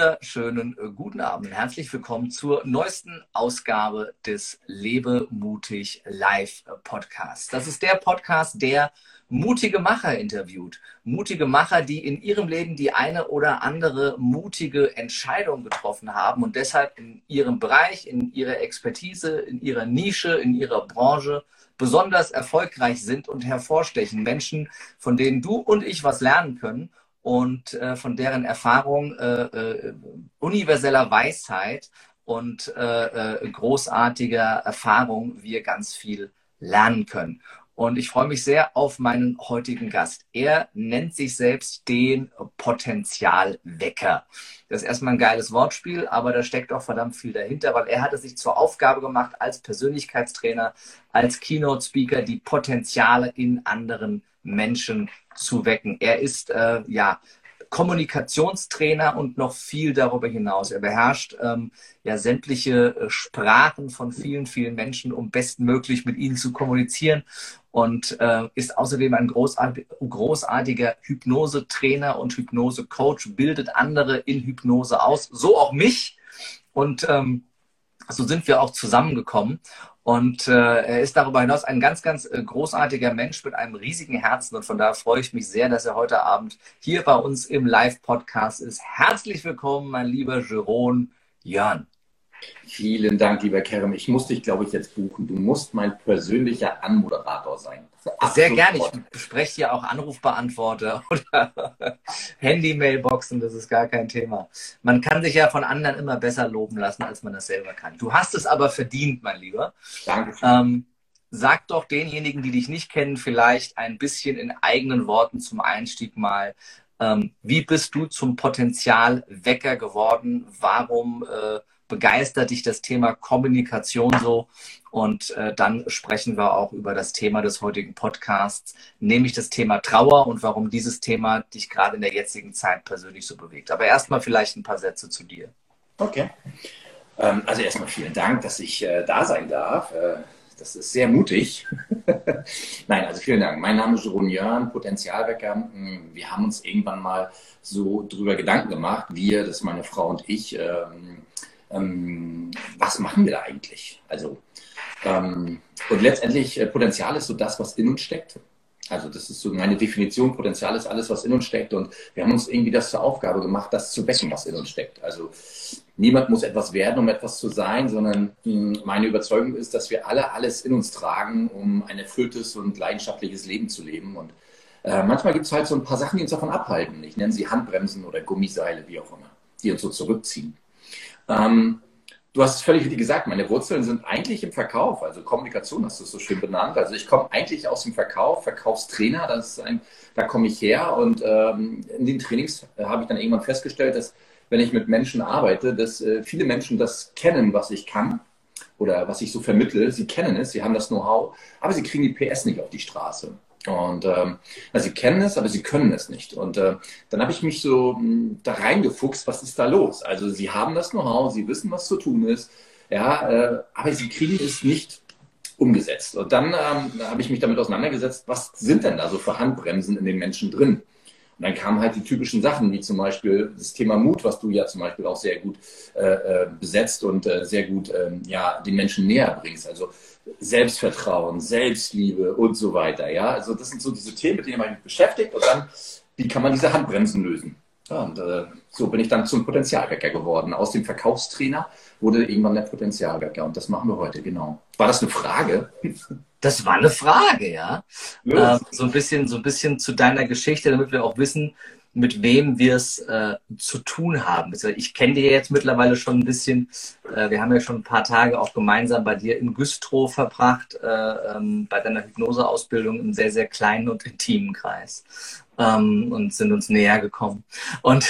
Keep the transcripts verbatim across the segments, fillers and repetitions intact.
wunderschönen äh, guten Abend und herzlich willkommen zur neuesten Ausgabe des Lebe mutig Live Podcasts. Das ist der Podcast, der mutige Macher interviewt. Mutige Macher, die in ihrem Leben die eine oder andere mutige Entscheidung getroffen haben und deshalb in ihrem Bereich, in ihrer Expertise, in ihrer Nische, in ihrer Branche besonders erfolgreich sind und hervorstechen. Menschen, von denen du und ich was lernen können und äh, von deren Erfahrung, äh, äh, universeller Weisheit und äh, äh, großartiger Erfahrung wir ganz viel lernen können. Und ich freue mich sehr auf meinen heutigen Gast. Er nennt sich selbst den Potenzialwecker. Das ist erstmal ein geiles Wortspiel, aber da steckt auch verdammt viel dahinter, weil er hat es sich zur Aufgabe gemacht, als Persönlichkeitstrainer, als Keynote-Speaker die Potenziale in anderen Menschen zu wecken. Er ist äh, ja Kommunikationstrainer und noch viel darüber hinaus. Er beherrscht ähm, ja sämtliche äh, Sprachen von vielen, vielen Menschen, um bestmöglich mit ihnen zu kommunizieren und äh, ist außerdem ein großartig, großartiger Hypnose-Trainer und Hypnose-Coach, bildet andere in Hypnose aus, so auch mich. Und ähm, so sind wir auch zusammengekommen. Und äh, er ist darüber hinaus ein ganz, ganz äh, großartiger Mensch mit einem riesigen Herzen. Und von daher freue ich mich sehr, dass er heute Abend hier bei uns im Live-Podcast ist. Herzlich willkommen, mein lieber Jeroen Jörn. Vielen Dank, lieber Kerem. Ich muss dich, glaube ich, jetzt buchen. Du musst mein persönlicher Anmoderator sein. Sehr gerne. Ich bespreche hier auch Anrufbeantworter oder Handy-Mailboxen. Das ist gar kein Thema. Man kann sich ja von anderen immer besser loben lassen, als man das selber kann. Du hast es aber verdient, mein Lieber. Danke. Ähm, sag doch denjenigen, die dich nicht kennen, vielleicht ein bisschen in eigenen Worten zum Einstieg mal. Ähm, wie bist du zum Potenzialwecker geworden? Warum äh, begeistert dich das Thema Kommunikation so? Und äh, dann sprechen wir auch über das Thema des heutigen Podcasts, nämlich das Thema Trauer und warum dieses Thema dich gerade in der jetzigen Zeit persönlich so bewegt. Aber erstmal vielleicht ein paar Sätze zu dir. Okay. Ähm, also erstmal vielen Dank, dass ich äh, da sein darf. Äh, das ist sehr mutig. Nein, also vielen Dank. Mein Name ist Jeroen Jörn, Potenzialwecker. Wir haben uns irgendwann mal so drüber Gedanken gemacht, wir, das ist meine Frau und ich, ähm, ähm, was machen wir da eigentlich? Also Ähm, und letztendlich, äh, Potenzial ist so das, was in uns steckt. Also das ist so meine Definition. Potenzial ist alles, was in uns steckt. Und wir haben uns irgendwie das zur Aufgabe gemacht, das zu wecken, was in uns steckt. Also niemand muss etwas werden, um etwas zu sein, sondern mh, meine Überzeugung ist, dass wir alle alles in uns tragen, um ein erfülltes und leidenschaftliches Leben zu leben. Und äh, manchmal gibt es halt so ein paar Sachen, die uns davon abhalten. Ich nenne sie Handbremsen oder Gummiseile, wie auch immer, die uns so zurückziehen. Ähm, Du hast es völlig richtig gesagt, meine Wurzeln sind eigentlich im Verkauf, also Kommunikation hast du es so schön benannt. Also ich komme eigentlich aus dem Verkauf, Verkaufstrainer, das ist ein, da komme ich her und ähm, in den Trainings äh, habe ich dann irgendwann festgestellt, dass wenn ich mit Menschen arbeite, dass äh, viele Menschen das kennen, was ich kann oder was ich so vermittle. Sie kennen es, sie haben das Know-how, aber sie kriegen die P S nicht auf die Straße. Und ähm, also sie kennen es, aber sie können es nicht. Und äh, dann habe ich mich so mh, da reingefuchst, was ist da los? Also sie haben das Know-how, sie wissen, was zu tun ist, ja, äh, aber sie kriegen es nicht umgesetzt. Und dann ähm, habe ich mich damit auseinandergesetzt, was sind denn da so für Handbremsen in den Menschen drin? Und dann kamen halt die typischen Sachen, wie zum Beispiel das Thema Mut, was du ja zum Beispiel auch sehr gut äh, besetzt und äh, sehr gut äh, ja, den Menschen näher bringst. Also Selbstvertrauen, Selbstliebe und so weiter. Ja, also das sind so diese Themen, mit denen man sich beschäftigt und dann, wie kann man diese Handbremsen lösen? Ja, und äh, so bin ich dann zum Potenzialwecker geworden. Aus dem Verkaufstrainer wurde irgendwann der Potenzialwecker und das machen wir heute, genau. War das eine Frage? Das war eine Frage, ja. Ähm, so ein bisschen, so ein bisschen zu deiner Geschichte, damit wir auch wissen, mit wem wir es äh, zu tun haben. Ich kenne dich jetzt mittlerweile schon ein bisschen. Äh, wir haben ja schon ein paar Tage auch gemeinsam bei dir in Güstrow verbracht, äh, ähm, bei deiner Hypnoseausbildung im sehr, sehr kleinen und intimen Kreis. Ähm, und sind uns näher gekommen. Und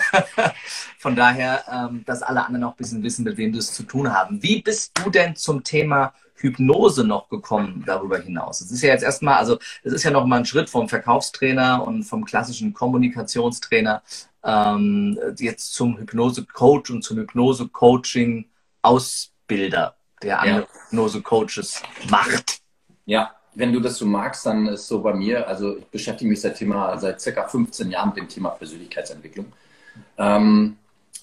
von daher, ähm, dass alle anderen auch ein bisschen wissen, mit wem du es zu tun haben. Wie bist du denn zum Thema Hypnose noch gekommen darüber hinaus? Es ist ja jetzt erstmal, also es ist ja noch mal ein Schritt vom Verkaufstrainer und vom klassischen Kommunikationstrainer ähm, jetzt zum Hypnose-Coach und zum Hypnose-Coaching-Ausbilder, der andere ja. Hypnose-Coaches macht. Ja, wenn du das so magst, dann ist so bei mir, also ich beschäftige mich seit Thema, seit circa fünfzehn Jahren mit dem Thema Persönlichkeitsentwicklung. Ähm,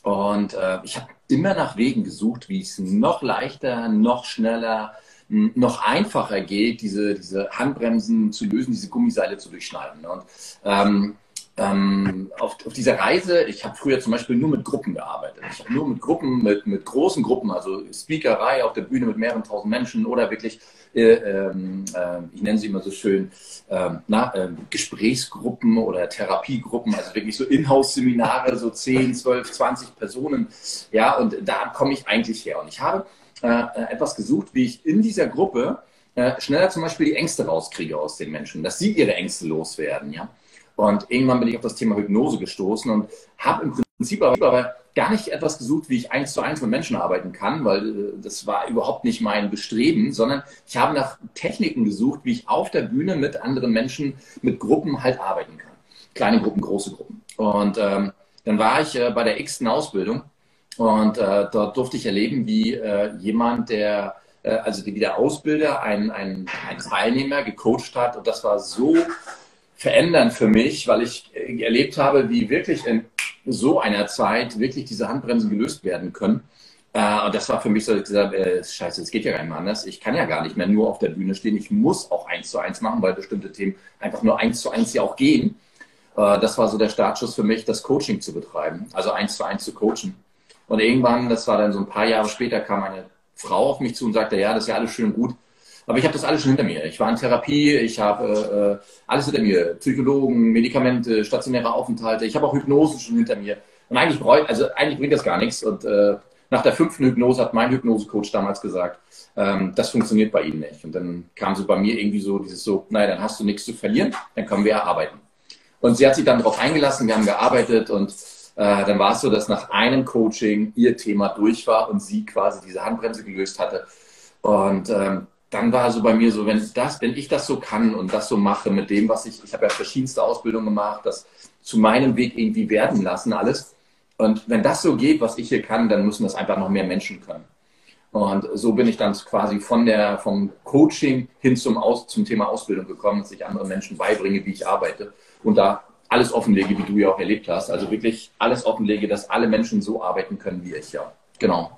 Und äh, ich habe immer nach Wegen gesucht, wie es noch leichter, noch schneller, noch einfacher geht, diese, diese Handbremsen zu lösen, diese Gummiseile zu durchschneiden. Und ähm, ähm, auf, auf dieser Reise, ich habe früher zum Beispiel nur mit Gruppen gearbeitet. Ich habe nur mit Gruppen, mit, mit großen Gruppen, also Speakerei auf der Bühne mit mehreren tausend Menschen oder wirklich, äh, äh, ich nenne sie immer so schön, äh, na, äh, Gesprächsgruppen oder Therapiegruppen, also wirklich so Inhouse-Seminare, so zehn, zwölf, zwanzig Personen. Ja, und da komme ich eigentlich her. Und ich habe äh, etwas gesucht, wie ich in dieser Gruppe äh, schneller zum Beispiel die Ängste rauskriege aus den Menschen, dass sie ihre Ängste loswerden, ja. Und irgendwann bin ich auf das Thema Hypnose gestoßen und habe im Prinzip aber gar nicht etwas gesucht, wie ich eins zu eins mit Menschen arbeiten kann, weil das war überhaupt nicht mein Bestreben, sondern ich habe nach Techniken gesucht, wie ich auf der Bühne mit anderen Menschen, mit Gruppen halt arbeiten kann. Kleine Gruppen, große Gruppen. Und ähm, dann war ich äh, bei der x-ten Ausbildung und äh, dort durfte ich erleben, wie äh, jemand, der, äh, also wie der Ausbilder, einen, einen, einen Teilnehmer gecoacht hat und das war so verändern für mich, weil ich erlebt habe, wie wirklich in so einer Zeit wirklich diese Handbremsen gelöst werden können. Und das war für mich so, ich gesagt, äh, scheiße, es geht ja gar nicht mehr anders. Ich kann ja gar nicht mehr nur auf der Bühne stehen. Ich muss auch eins zu eins machen, weil bestimmte Themen einfach nur eins zu eins ja auch gehen. Das war so der Startschuss für mich, das Coaching zu betreiben, also eins zu eins zu coachen. Und irgendwann, das war dann so ein paar Jahre später, kam eine Frau auf mich zu und sagte, ja, das ist ja alles schön und gut. Aber ich habe das alles schon hinter mir. Ich war in Therapie, ich habe äh, alles hinter mir. Psychologen, Medikamente, stationäre Aufenthalte. Ich habe auch Hypnose schon hinter mir. Und eigentlich, bräuch, also eigentlich bringt das gar nichts. Und äh, nach der fünften Hypnose hat mein Hypnosecoach damals gesagt, ähm, das funktioniert bei Ihnen nicht. Und dann kam so bei mir irgendwie so dieses so, naja, dann hast du nichts zu verlieren, dann können wir ja arbeiten. Und sie hat sich dann darauf eingelassen, wir haben gearbeitet und äh, dann war es so, dass nach einem Coaching ihr Thema durch war und sie quasi diese Handbremse gelöst hatte. Und ähm, dann war so bei mir so, wenn das, wenn ich das so kann und das so mache mit dem, was ich, ich habe ja verschiedenste Ausbildungen gemacht, das zu meinem Weg irgendwie werden lassen, alles. Und wenn das so geht, was ich hier kann, dann müssen das einfach noch mehr Menschen können. Und so bin ich dann quasi von der, vom Coaching hin zum, Aus, zum Thema Ausbildung gekommen, dass ich anderen Menschen beibringe, wie ich arbeite und da alles offenlege, wie du ja auch erlebt hast. Also wirklich alles offenlege, dass alle Menschen so arbeiten können wie ich, ja. Genau.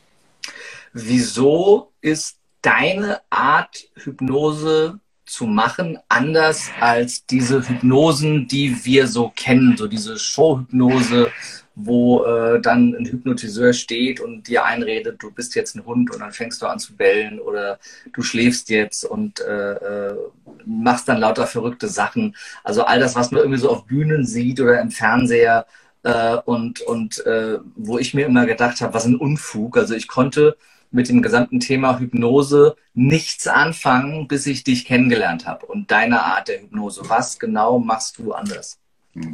Wieso ist deine Art, Hypnose zu machen, anders als diese Hypnosen, die wir so kennen, so diese Showhypnose, wo äh, dann ein Hypnotiseur steht und dir einredet, du bist jetzt ein Hund und dann fängst du an zu bellen oder du schläfst jetzt und äh, äh, machst dann lauter verrückte Sachen. Also all das, was man irgendwie so auf Bühnen sieht oder im Fernseher äh, und, und äh, wo ich mir immer gedacht habe, was ein Unfug. Also ich konnte mit dem gesamten Thema Hypnose nichts anfangen, bis ich dich kennengelernt habe und deine Art der Hypnose. Was genau machst du anders? Hm.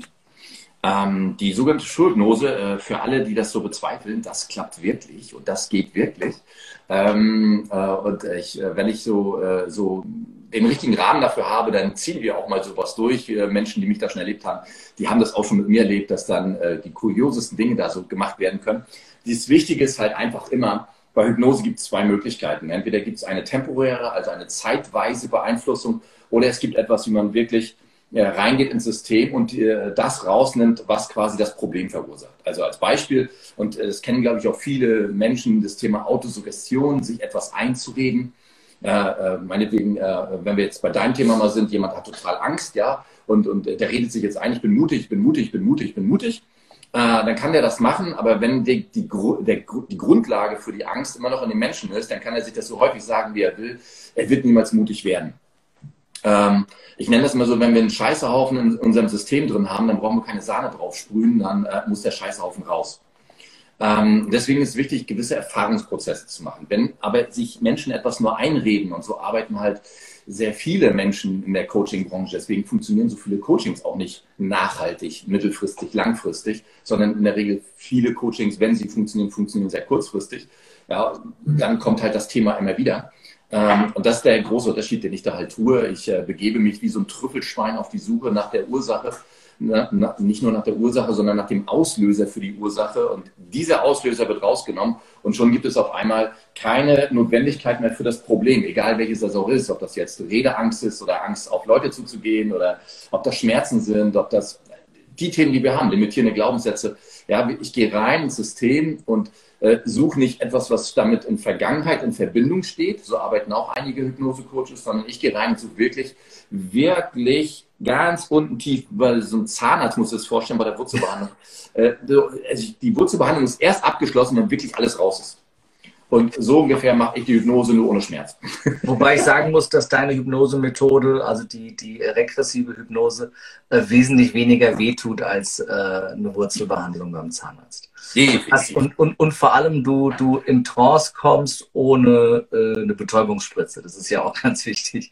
Ähm, die sogenannte Schulhypnose, äh, für alle, die das so bezweifeln, das klappt wirklich und das geht wirklich. Ähm, äh, und ich, äh, wenn ich so, äh, so den richtigen Rahmen dafür habe, dann ziehen wir auch mal sowas durch. Äh, Menschen, die mich da schon erlebt haben, die haben das auch schon mit mir erlebt, dass dann äh, die kuriosesten Dinge da so gemacht werden können. Das Wichtige ist halt einfach immer, bei Hypnose gibt es zwei Möglichkeiten. Entweder gibt es eine temporäre, also eine zeitweise Beeinflussung, oder es gibt etwas, wie man wirklich ja, reingeht ins System und äh, das rausnimmt, was quasi das Problem verursacht. Also als Beispiel, und äh, das kennen, glaube ich, auch viele Menschen, das Thema Autosuggestion, sich etwas einzureden. Äh, äh, meinetwegen, äh, wenn wir jetzt bei deinem Thema mal sind, jemand hat total Angst, ja, und, und der redet sich jetzt ein, ich bin mutig, ich bin mutig, ich bin mutig, ich bin mutig. Dann kann der das machen, aber wenn die, die, der, die Grundlage für die Angst immer noch in den Menschen ist, dann kann er sich das so häufig sagen, wie er will. Er wird niemals mutig werden. Ähm, ich nenne das immer so, wenn wir einen Scheißhaufen in unserem System drin haben, dann brauchen wir keine Sahne drauf sprühen, dann äh, muss der Scheißhaufen raus. Ähm, deswegen ist es wichtig, gewisse Erfahrungsprozesse zu machen. Wenn aber sich Menschen etwas nur einreden, und so arbeiten halt sehr viele Menschen in der Coaching-Branche, deswegen funktionieren so viele Coachings auch nicht nachhaltig, mittelfristig, langfristig, sondern in der Regel viele Coachings, wenn sie funktionieren, funktionieren sehr kurzfristig. Ja, dann kommt halt das Thema immer wieder. Ähm, und das ist der große Unterschied, den ich da halt tue. Ich äh, begebe mich wie so ein Trüffelschwein auf die Suche nach der Ursache. Na, na, nicht nur nach der Ursache, sondern nach dem Auslöser für die Ursache. Und dieser Auslöser wird rausgenommen und schon gibt es auf einmal keine Notwendigkeit mehr für das Problem, egal welches das auch ist, ob das jetzt Redeangst ist oder Angst auf Leute zuzugehen oder ob das Schmerzen sind, ob das die Themen, die wir haben, limitierende Glaubenssätze. Ja, ich gehe rein ins System und äh, suche nicht etwas, was damit in Vergangenheit in Verbindung steht. So arbeiten auch einige Hypnose-Coaches, sondern ich gehe rein und suche wirklich, wirklich ganz unten tief, weil so ein Zahnarzt muss sich das vorstellen bei der Wurzelbehandlung. Äh, also die Wurzelbehandlung ist erst abgeschlossen, wenn wirklich alles raus ist. Und so ungefähr mache ich die Hypnose nur ohne Schmerz. Wobei ich sagen muss, dass deine Hypnosemethode, also die, die regressive Hypnose, äh, wesentlich weniger wehtut als äh, eine Wurzelbehandlung beim Zahnarzt. Definitiv. Und, und, und vor allem du, du in Trance kommst ohne äh, eine Betäubungsspritze. Das ist ja auch ganz wichtig.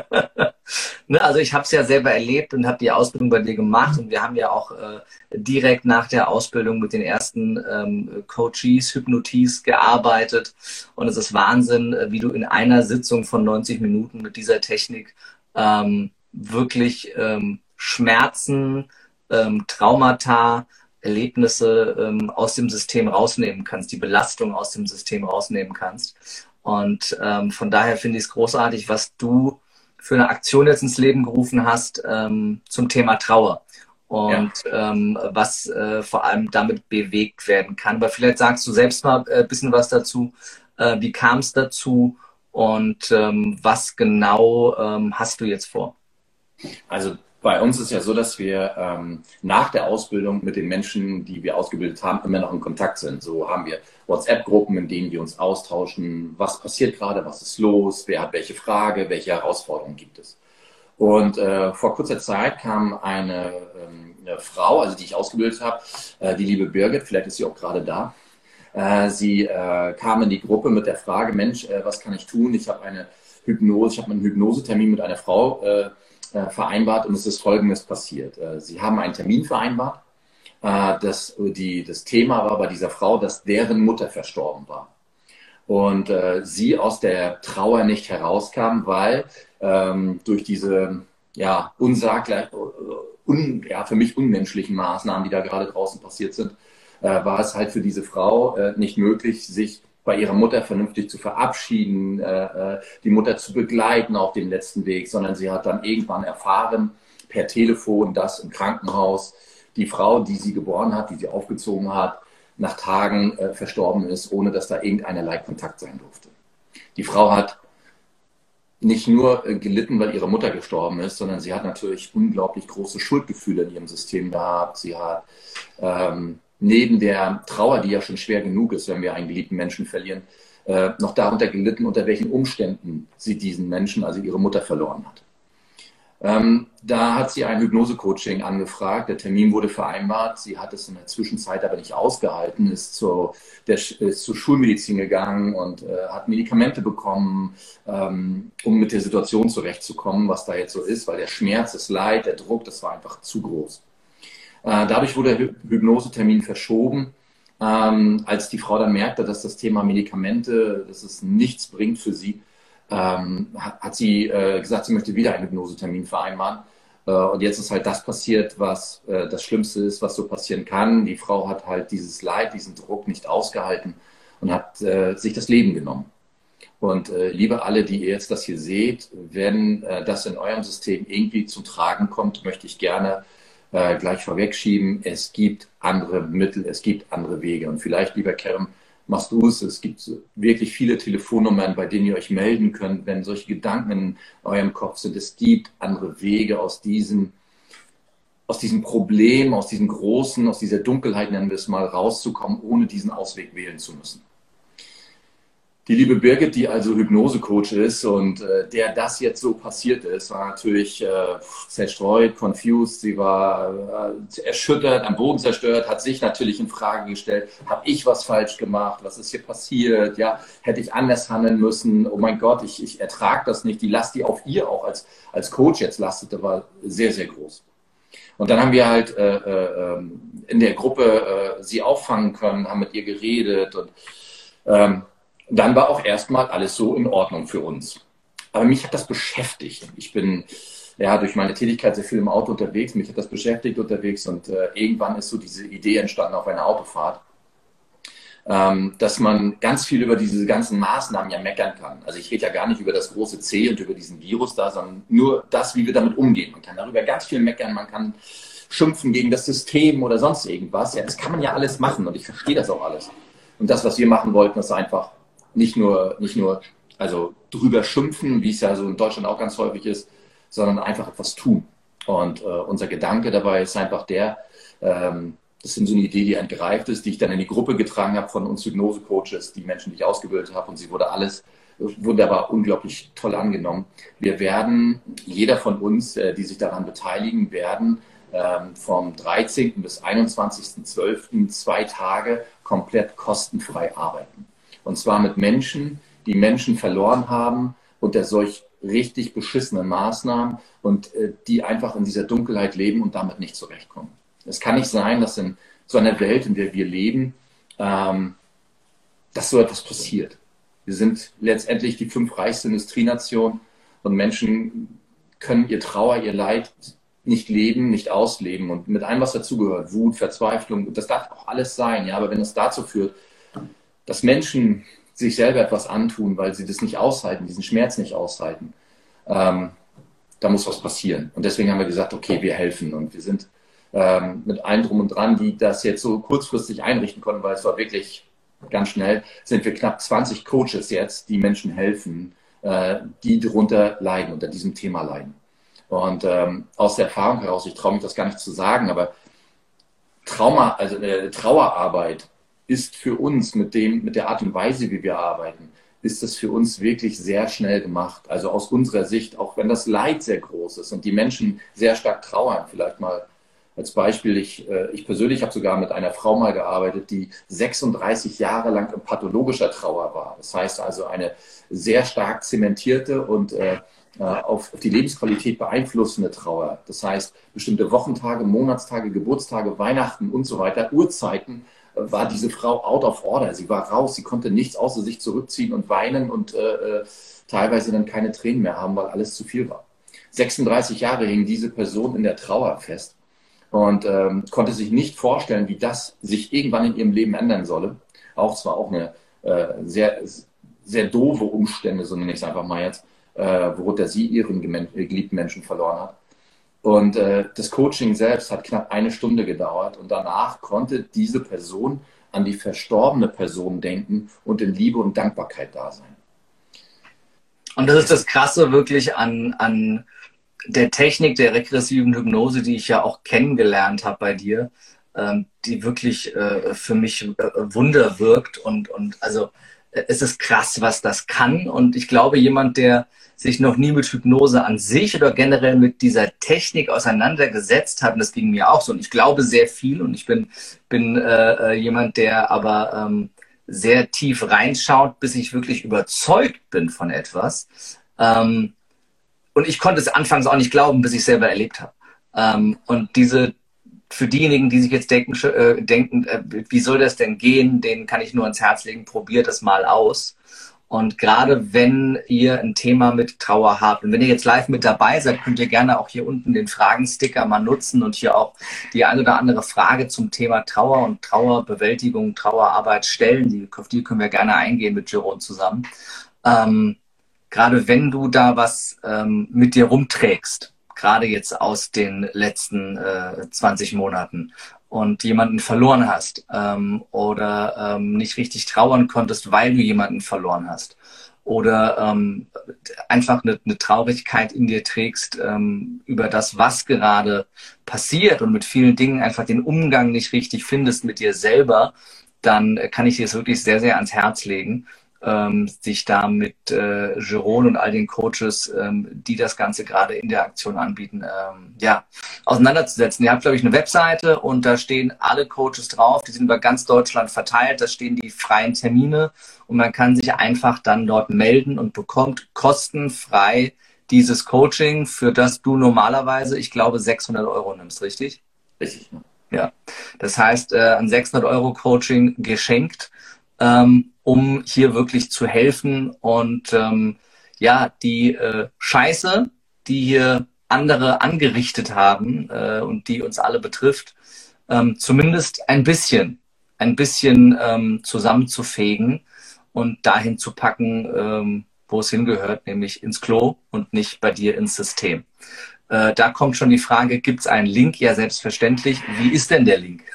Ne, also ich habe es ja selber erlebt und habe die Ausbildung bei dir gemacht und wir haben ja auch äh, direkt nach der Ausbildung mit den ersten ähm, Coaches, Hypnoties gearbeitet und es ist Wahnsinn, wie du in einer Sitzung von neunzig Minuten mit dieser Technik ähm, wirklich ähm, Schmerzen, ähm, Traumata, Erlebnisse ähm, aus dem System rausnehmen kannst, die Belastung aus dem System rausnehmen kannst. Und ähm, von daher finde ich es großartig, was du für eine Aktion jetzt ins Leben gerufen hast ähm, zum Thema Trauer und ja. ähm, was äh, vor allem damit bewegt werden kann. Aber vielleicht sagst du selbst mal ein äh, bisschen was dazu. Äh, wie kam es dazu und ähm, was genau ähm, hast du jetzt vor? Also bei uns ist ja so, dass wir ähm, nach der Ausbildung mit den Menschen, die wir ausgebildet haben, immer noch in Kontakt sind. So haben wir WhatsApp-Gruppen, in denen wir uns austauschen, was passiert gerade, was ist los, wer hat welche Frage, welche Herausforderungen gibt es. Und äh, vor kurzer Zeit kam eine, ähm, eine Frau, also die ich ausgebildet habe, äh, die liebe Birgit, vielleicht ist sie auch gerade da. Äh, sie äh, kam in die Gruppe mit der Frage, Mensch, äh, was kann ich tun? Ich habe eine Hypnose, ich habe einen Hypnosetermin mit einer Frau äh, vereinbart und es ist Folgendes passiert. Sie haben einen Termin vereinbart. Das, die, das Thema war bei dieser Frau, dass deren Mutter verstorben war. Und äh, sie aus der Trauer nicht herauskam, weil ähm, durch diese ja, unsaglich, un, ja, für mich unmenschlichen Maßnahmen, die da gerade draußen passiert sind, äh, war es halt für diese Frau äh, nicht möglich, sich bei ihrer Mutter vernünftig zu verabschieden, äh, die Mutter zu begleiten auf dem letzten Weg, sondern sie hat dann irgendwann erfahren, per Telefon, dass im Krankenhaus die Frau, die sie geboren hat, die sie aufgezogen hat, nach Tagen äh, verstorben ist, ohne dass da irgendeinerlei Kontakt sein durfte. Die Frau hat nicht nur äh, gelitten, weil ihre Mutter gestorben ist, sondern sie hat natürlich unglaublich große Schuldgefühle in ihrem System gehabt. Sie hat ähm, neben der Trauer, die ja schon schwer genug ist, wenn wir einen geliebten Menschen verlieren, äh, noch darunter gelitten, unter welchen Umständen sie diesen Menschen, also ihre Mutter, verloren hat. Ähm, da hat sie ein Hypnose-Coaching angefragt. Der Termin wurde vereinbart. Sie hat es in der Zwischenzeit aber nicht ausgehalten, ist, zu, der, ist zur Schulmedizin gegangen und äh, hat Medikamente bekommen, ähm, um mit der Situation zurechtzukommen, was da jetzt so ist, weil der Schmerz, das Leid, der Druck, das war einfach zu groß. Dadurch wurde der Hypnosetermin verschoben, ähm, als die Frau dann merkte, dass das Thema Medikamente, dass es nichts bringt für sie, ähm, hat, hat sie äh, gesagt, sie möchte wieder einen Hypnosetermin vereinbaren. Äh, und jetzt ist halt das passiert, was äh, das Schlimmste ist, was so passieren kann. Die Frau hat halt dieses Leid, diesen Druck nicht ausgehalten und hat äh, sich das Leben genommen. Und äh, liebe alle, die ihr jetzt das hier seht, wenn äh, das in eurem System irgendwie zum Tragen kommt, möchte ich gerne Äh, gleich vorwegschieben, es gibt andere Mittel, es gibt andere Wege. Und vielleicht, lieber Kerem, machst du es. Es gibt wirklich viele Telefonnummern, bei denen ihr euch melden könnt, wenn solche Gedanken in eurem Kopf sind. Es gibt andere Wege aus diesem, aus diesem Problem, aus diesem Großen, aus dieser Dunkelheit, nennen wir es mal, rauszukommen, ohne diesen Ausweg wählen zu müssen. Die liebe Birgit, die also Hypnose-Coach ist und äh, der das jetzt so passiert ist, war natürlich äh, zerstreut, confused, sie war äh, erschüttert, am Boden zerstört, hat sich natürlich in Frage gestellt, habe ich was falsch gemacht, was ist hier passiert, ja, hätte ich anders handeln müssen, oh mein Gott, ich, ich ertrage das nicht, die Last, die auf ihr auch als, als Coach jetzt lastete, war sehr, sehr groß. Und dann haben wir halt äh, äh, in der Gruppe äh, sie auffangen können, haben mit ihr geredet und ähm, dann war auch erstmal alles so in Ordnung für uns. Aber mich hat das beschäftigt. Ich bin ja durch meine Tätigkeit sehr viel im Auto unterwegs. Mich hat das beschäftigt unterwegs und äh, irgendwann ist so diese Idee entstanden auf einer Autofahrt, ähm, dass man ganz viel über diese ganzen Maßnahmen ja meckern kann. Also ich rede ja gar nicht über das große C und über diesen Virus da, sondern nur das, wie wir damit umgehen. Man kann darüber ganz viel meckern, man kann schimpfen gegen das System oder sonst irgendwas. Ja, das kann man ja alles machen und ich verstehe das auch alles. Und das, was wir machen wollten, ist einfach nicht nur, nicht nur also drüber schimpfen, wie es ja so in Deutschland auch ganz häufig ist, sondern einfach etwas tun. Und äh, unser Gedanke dabei ist einfach der, ähm, das ist so eine Idee, die entgreift ist, die ich dann in die Gruppe getragen habe von uns Hypnose-Coaches, die Menschen, die ich ausgebildet habe, und sie wurde alles wunderbar, unglaublich toll angenommen. Wir werden, jeder von uns, äh, die sich daran beteiligen, werden ähm, vom dreizehnten bis einundzwanzigsten zwölften zwei Tage komplett kostenfrei arbeiten. Und zwar mit Menschen, die Menschen verloren haben unter solch richtig beschissenen Maßnahmen und äh, die einfach in dieser Dunkelheit leben und damit nicht zurechtkommen. Es kann nicht sein, dass in so einer Welt, in der wir leben, ähm, dass so etwas passiert. Wir sind letztendlich die fünftreichste Industrienation und Menschen können ihr Trauer, ihr Leid nicht leben, nicht ausleben und mit allem, was dazugehört, Wut, Verzweiflung, das darf auch alles sein, ja, aber wenn es dazu führt, dass Menschen sich selber etwas antun, weil sie das nicht aushalten, diesen Schmerz nicht aushalten, ähm, da muss was passieren. Und deswegen haben wir gesagt, okay, wir helfen und wir sind ähm, mit allen drum und dran, die das jetzt so kurzfristig einrichten konnten, weil es war wirklich ganz schnell, sind wir knapp zwanzig Coaches jetzt, die Menschen helfen, äh, die darunter leiden, unter diesem Thema leiden. Und ähm, aus der Erfahrung heraus, ich traue mich das gar nicht zu sagen, aber Trauma, also äh, Trauerarbeit ist für uns mit dem, mit der Art und Weise, wie wir arbeiten, ist das für uns wirklich sehr schnell gemacht. Also aus unserer Sicht, auch wenn das Leid sehr groß ist und die Menschen sehr stark trauern, vielleicht mal als Beispiel, ich, ich persönlich habe sogar mit einer Frau mal gearbeitet, die sechsunddreißig Jahre lang in pathologischer Trauer war. Das heißt also eine sehr stark zementierte und äh, auf, auf die Lebensqualität beeinflussende Trauer. Das heißt, bestimmte Wochentage, Monatstage, Geburtstage, Weihnachten und so weiter, Uhrzeiten, äh, war diese Frau out of order. Sie war raus, sie konnte nichts außer sich zurückziehen und weinen und äh, teilweise dann keine Tränen mehr haben, weil alles zu viel war. sechsunddreißig Jahre hing diese Person in der Trauer fest. Und ähm, konnte sich nicht vorstellen, wie das sich irgendwann in ihrem Leben ändern solle. Auch zwar auch eine äh, sehr, sehr doofe Umstände, so nenne ich es einfach mal jetzt, äh, worunter sie ihren geliebten Menschen verloren hat. Und äh, das Coaching selbst hat knapp eine Stunde gedauert und danach konnte diese Person an die verstorbene Person denken und in Liebe und Dankbarkeit da sein. Und das ist das Krasse wirklich an, an der Technik der regressiven Hypnose, die ich ja auch kennengelernt habe bei dir, ähm, die wirklich äh, für mich äh, Wunder wirkt. Und, und also äh, es ist krass, was das kann. Und ich glaube, jemand, der sich noch nie mit Hypnose an sich oder generell mit dieser Technik auseinandergesetzt hat, und das ging mir auch so, und ich glaube sehr viel, und ich bin, bin äh, jemand, der aber ähm, sehr tief reinschaut, bis ich wirklich überzeugt bin von etwas. Ähm, Und ich konnte es anfangs auch nicht glauben, bis ich es selber erlebt habe. Ähm, und diese, für diejenigen, die sich jetzt denken, äh, denken äh, wie soll das denn gehen, denen kann ich nur ans Herz legen, probiert das mal aus. Und gerade wenn ihr ein Thema mit Trauer habt und wenn ihr jetzt live mit dabei seid, könnt ihr gerne auch hier unten den Fragensticker mal nutzen und hier auch die eine oder andere Frage zum Thema Trauer und Trauerbewältigung, Trauerarbeit stellen. Die, auf die können wir gerne eingehen mit Jeroen zusammen. Ähm, Gerade wenn du da was ähm, mit dir rumträgst, gerade jetzt aus den letzten äh, zwanzig Monaten und jemanden verloren hast ähm, oder ähm, nicht richtig trauern konntest, weil du jemanden verloren hast oder ähm, einfach eine, eine Traurigkeit in dir trägst ähm, über das, was gerade passiert und mit vielen Dingen einfach den Umgang nicht richtig findest mit dir selber, dann kann ich dir es wirklich sehr, sehr ans Herz legen, Ähm, sich da mit äh, Jeroen und all den Coaches, ähm, die das Ganze gerade in der Aktion anbieten, ähm, ja, auseinanderzusetzen. Ihr habt, glaube ich, eine Webseite und da stehen alle Coaches drauf, die sind über ganz Deutschland verteilt, da stehen die freien Termine und man kann sich einfach dann dort melden und bekommt kostenfrei dieses Coaching, für das du normalerweise, ich glaube, sechshundert Euro nimmst, richtig? Richtig. Ja, das heißt, äh, ein sechshundert Euro Coaching geschenkt, ähm, um hier wirklich zu helfen und ähm, ja, die äh, Scheiße, die hier andere angerichtet haben äh, und die uns alle betrifft, ähm, zumindest ein bisschen, ein bisschen ähm, zusammenzufegen und dahin zu packen, ähm, wo es hingehört, nämlich ins Klo und nicht bei dir ins System. Äh, da kommt schon die Frage, gibt es einen Link? Ja, selbstverständlich. Wie ist denn der Link?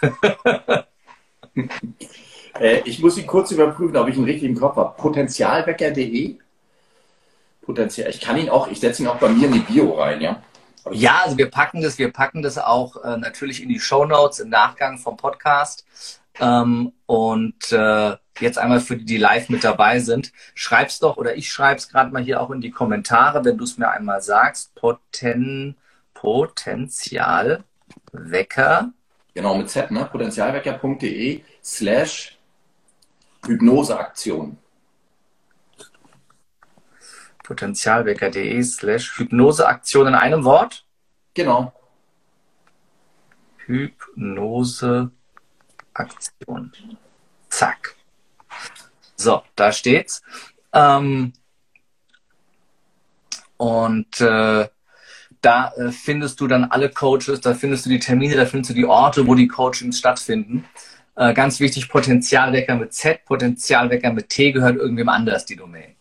äh, ich muss ihn kurz überprüfen, ob ich einen richtigen Kopf habe. Potenzialwecker punkt de Potenzial. Ich kann ihn auch, ich setze ihn auch bei mir in die Bio rein, ja. Ja, also wir packen das, wir packen das auch äh, natürlich in die Shownotes im Nachgang vom Podcast. Ähm, und äh, jetzt einmal für die, die live mit dabei sind, schreib's doch, oder ich schreib's gerade mal hier auch in die Kommentare, wenn du es mir einmal sagst. Poten, Potenzialwecker. Genau, mit Z, ne? Potenzialwecker punkt de slash Hypnoseaktion. Potenzialwecker punkt de slash Hypnoseaktion in einem Wort? Genau. Hypnoseaktion. Zack. So, da steht's. Ähm, und äh, da äh, findest du dann alle Coaches, da findest du die Termine, da findest du die Orte, wo die Coachings stattfinden. Äh, ganz wichtig, Potenzialwecker mit Z, Potenzialwecker mit T gehört irgendwem anders, die Domain.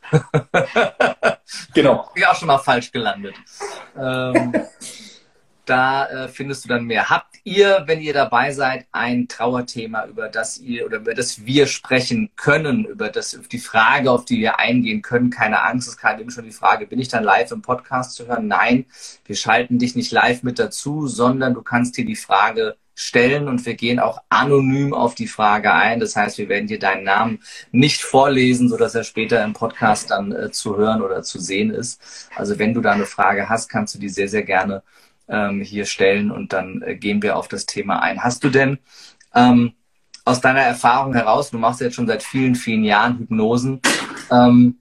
Genau. Bin ich auch schon mal falsch gelandet. Ähm, da äh, findest du dann mehr. Habt ihr, wenn ihr dabei seid, ein Trauerthema, über das ihr oder über das wir sprechen können, über das auf die Frage, auf die wir eingehen können? Keine Angst, es kam eben schon die Frage, bin ich dann live im Podcast zu hören? Nein, wir schalten dich nicht live mit dazu, sondern du kannst dir die Frage stellen und wir gehen auch anonym auf die Frage ein. Das heißt, wir werden dir deinen Namen nicht vorlesen, sodass er später im Podcast dann äh, zu hören oder zu sehen ist. Also wenn du da eine Frage hast, kannst du die sehr, sehr gerne ähm, hier stellen und dann äh, gehen wir auf das Thema ein. Hast du denn ähm, aus deiner Erfahrung heraus, du machst jetzt schon seit vielen, vielen Jahren Hypnosen, ähm,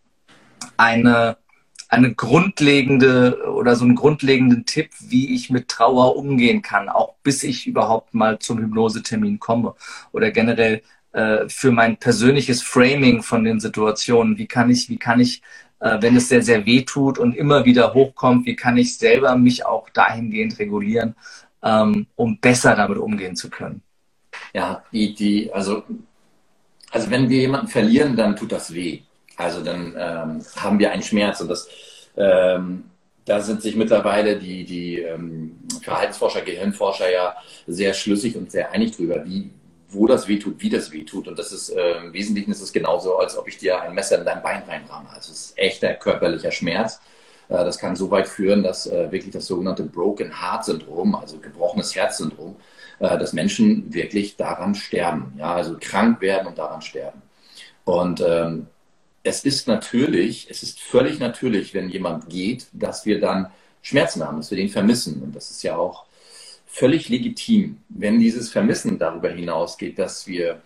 eine eine grundlegende oder so einen grundlegenden Tipp, wie ich mit Trauer umgehen kann, auch bis ich überhaupt mal zum Hypnosetermin komme oder generell äh, für mein persönliches Framing von den Situationen, wie kann ich, wie kann ich, äh, wenn es sehr, sehr weh tut und immer wieder hochkommt, wie kann ich selber mich auch dahingehend regulieren, ähm, um besser damit umgehen zu können? Ja, die, die, also, also wenn wir jemanden verlieren, dann tut das weh. Also dann ähm, haben wir einen Schmerz und das, ähm, da sind sich mittlerweile die, die ähm, Verhaltensforscher, Gehirnforscher ja sehr schlüssig und sehr einig drüber, wie, wo das wehtut, wie das wehtut. Und das ist äh, im Wesentlichen ist es genauso, als ob ich dir ein Messer in dein Bein reinramme. Also es ist echter körperlicher Schmerz. Äh, das kann so weit führen, dass äh, wirklich das sogenannte Broken Heart Syndrom, also gebrochenes Herzsyndrom, äh, dass Menschen wirklich daran sterben, ja, also krank werden und daran sterben. Und ähm, es ist natürlich, es ist völlig natürlich, wenn jemand geht, dass wir dann Schmerzen haben, dass wir den vermissen. Und das ist ja auch völlig legitim, wenn dieses Vermissen darüber hinausgeht, dass wir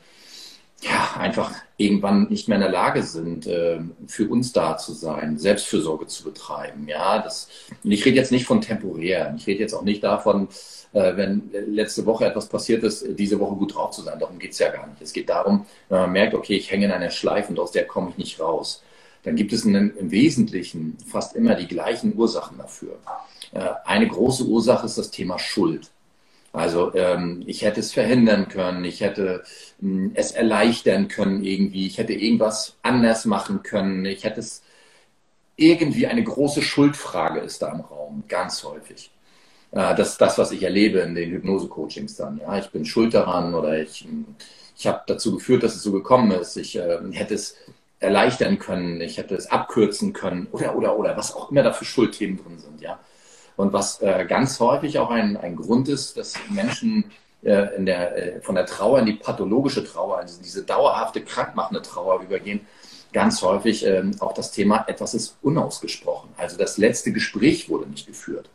ja einfach irgendwann nicht mehr in der Lage sind, für uns da zu sein, Selbstfürsorge zu betreiben. Ja, das, und ich rede jetzt nicht von temporär. Ich rede jetzt auch nicht davon, wenn letzte Woche etwas passiert ist, diese Woche gut drauf zu sein. Darum geht es ja gar nicht. Es geht darum, wenn man merkt, okay, ich hänge in einer Schleife und aus der komme ich nicht raus. Dann gibt es in, im Wesentlichen fast immer die gleichen Ursachen dafür. Eine große Ursache ist das Thema Schuld. Also ähm, ich hätte es verhindern können, ich hätte ähm, es erleichtern können irgendwie, ich hätte irgendwas anders machen können, ich hätte es irgendwie, eine große Schuldfrage ist da im Raum, ganz häufig. Äh, das ist das, was ich erlebe in den Hypnose-Coachings dann. Ja, ich bin schuld daran oder ich, ich habe dazu geführt, dass es so gekommen ist, ich äh, hätte es erleichtern können, ich hätte es abkürzen können oder, oder, oder, was auch immer da für Schuldthemen drin sind, ja. Und was äh, ganz häufig auch ein, ein Grund ist, dass Menschen äh, in der, äh, von der Trauer in die pathologische Trauer, also diese dauerhafte, krankmachende Trauer übergehen, ganz häufig äh, auch das Thema, etwas ist unausgesprochen. Also das letzte Gespräch wurde nicht geführt.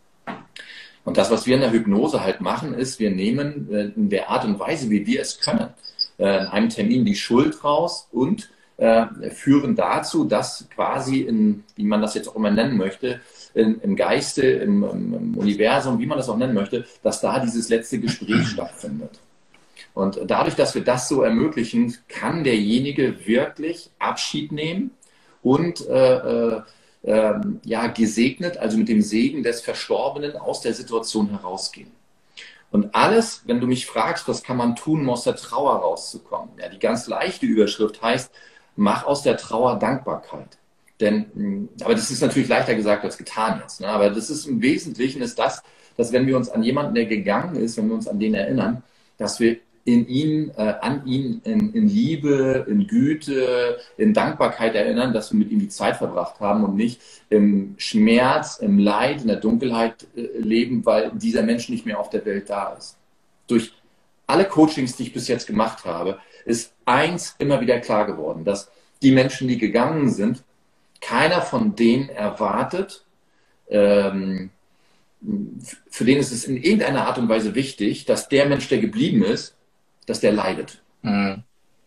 Und das, was wir in der Hypnose halt machen, ist, wir nehmen äh, in der Art und Weise, wie wir es können, äh, in einem Termin die Schuld raus und äh, führen dazu, dass quasi in, wie man das jetzt auch immer nennen möchte, in, im Geiste, im, im Universum, wie man das auch nennen möchte, dass da dieses letzte Gespräch stattfindet. Und dadurch, dass wir das so ermöglichen, kann derjenige wirklich Abschied nehmen und äh, äh, ja, gesegnet, also mit dem Segen des Verstorbenen aus der Situation herausgehen. Und alles, wenn du mich fragst, was kann man tun, um aus der Trauer rauszukommen? Ja, die ganz leichte Überschrift heißt, mach aus der Trauer Dankbarkeit. Denn, aber das ist natürlich leichter gesagt als getan jetzt. Ne? Aber das ist im Wesentlichen ist das, dass wenn wir uns an jemanden, der gegangen ist, wenn wir uns an den erinnern, dass wir in ihn, äh, an ihn in, in Liebe, in Güte, in Dankbarkeit erinnern, dass wir mit ihm die Zeit verbracht haben und nicht im Schmerz, im Leid, in der Dunkelheit äh, leben, weil dieser Mensch nicht mehr auf der Welt da ist. Durch alle Coachings, die ich bis jetzt gemacht habe, ist eins immer wieder klar geworden, dass die Menschen, die gegangen sind, keiner von denen erwartet, ähm, für den ist es in irgendeiner Art und Weise wichtig, dass der Mensch, der geblieben ist, dass der leidet. Mhm.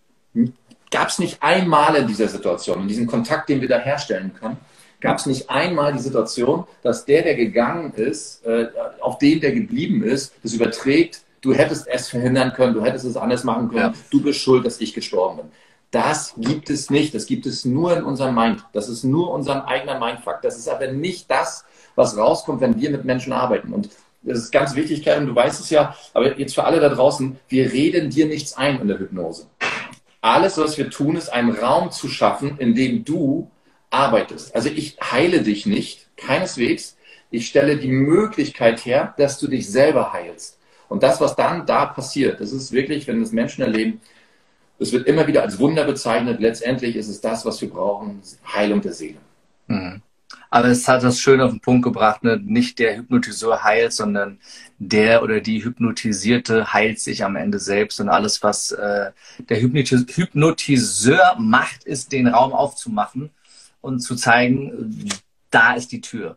Gab es nicht einmal in dieser Situation, in diesem Kontakt, den wir da herstellen können, gab es nicht einmal die Situation, dass der, der gegangen ist, äh, auf den, der geblieben ist, das überträgt, du hättest es verhindern können, du hättest es anders machen können, ja. Du bist schuld, dass ich gestorben bin. Das gibt es nicht, das gibt es nur in unserem Mind. Das ist nur unser eigener Mindfuck. Das ist aber nicht das, was rauskommt, wenn wir mit Menschen arbeiten. Und das ist ganz wichtig, Karen, du weißt es ja, aber jetzt für alle da draußen, wir reden dir nichts ein in der Hypnose. Alles, was wir tun, ist einen Raum zu schaffen, in dem du arbeitest. Also ich heile dich nicht, keineswegs. Ich stelle die Möglichkeit her, dass du dich selber heilst. Und das, was dann da passiert, das ist wirklich, wenn das Menschen erleben, es wird immer wieder als Wunder bezeichnet. Letztendlich ist es das, was wir brauchen, Heilung der Seele. Mhm. Aber es hat das schön auf den Punkt gebracht, ne? Nicht der Hypnotiseur heilt, sondern der oder die Hypnotisierte heilt sich am Ende selbst. Und alles, was äh, der Hypnotis Hypnotiseur macht, ist, den Raum aufzumachen und zu zeigen, da ist die Tür.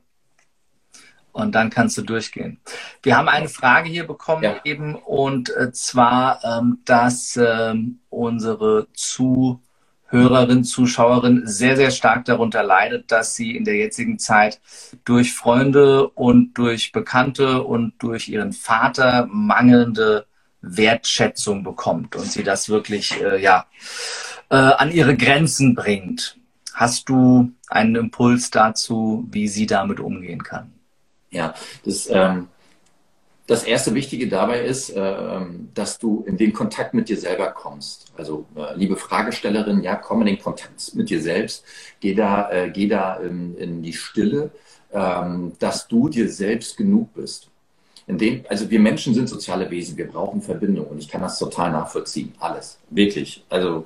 Und dann kannst du durchgehen. Wir haben eine Frage hier bekommen ja. eben, und äh, zwar, ähm, dass ähm, unsere Zuhörerin, Zuschauerin sehr, sehr stark darunter leidet, dass sie in der jetzigen Zeit durch Freunde und durch Bekannte und durch ihren Vater mangelnde Wertschätzung bekommt und sie das wirklich äh, ja, äh, an ihre Grenzen bringt. Hast du einen Impuls dazu, wie sie damit umgehen kann? Ja, das, ähm, das erste Wichtige dabei ist, äh, dass du in den Kontakt mit dir selber kommst. Also, äh, liebe Fragestellerin, ja, komm in den Kontakt mit dir selbst. Geh da, äh, geh da in, in die Stille, ähm, dass du dir selbst genug bist. In dem, also wir Menschen sind soziale Wesen, wir brauchen Verbindung und ich kann das total nachvollziehen. Alles, wirklich. Also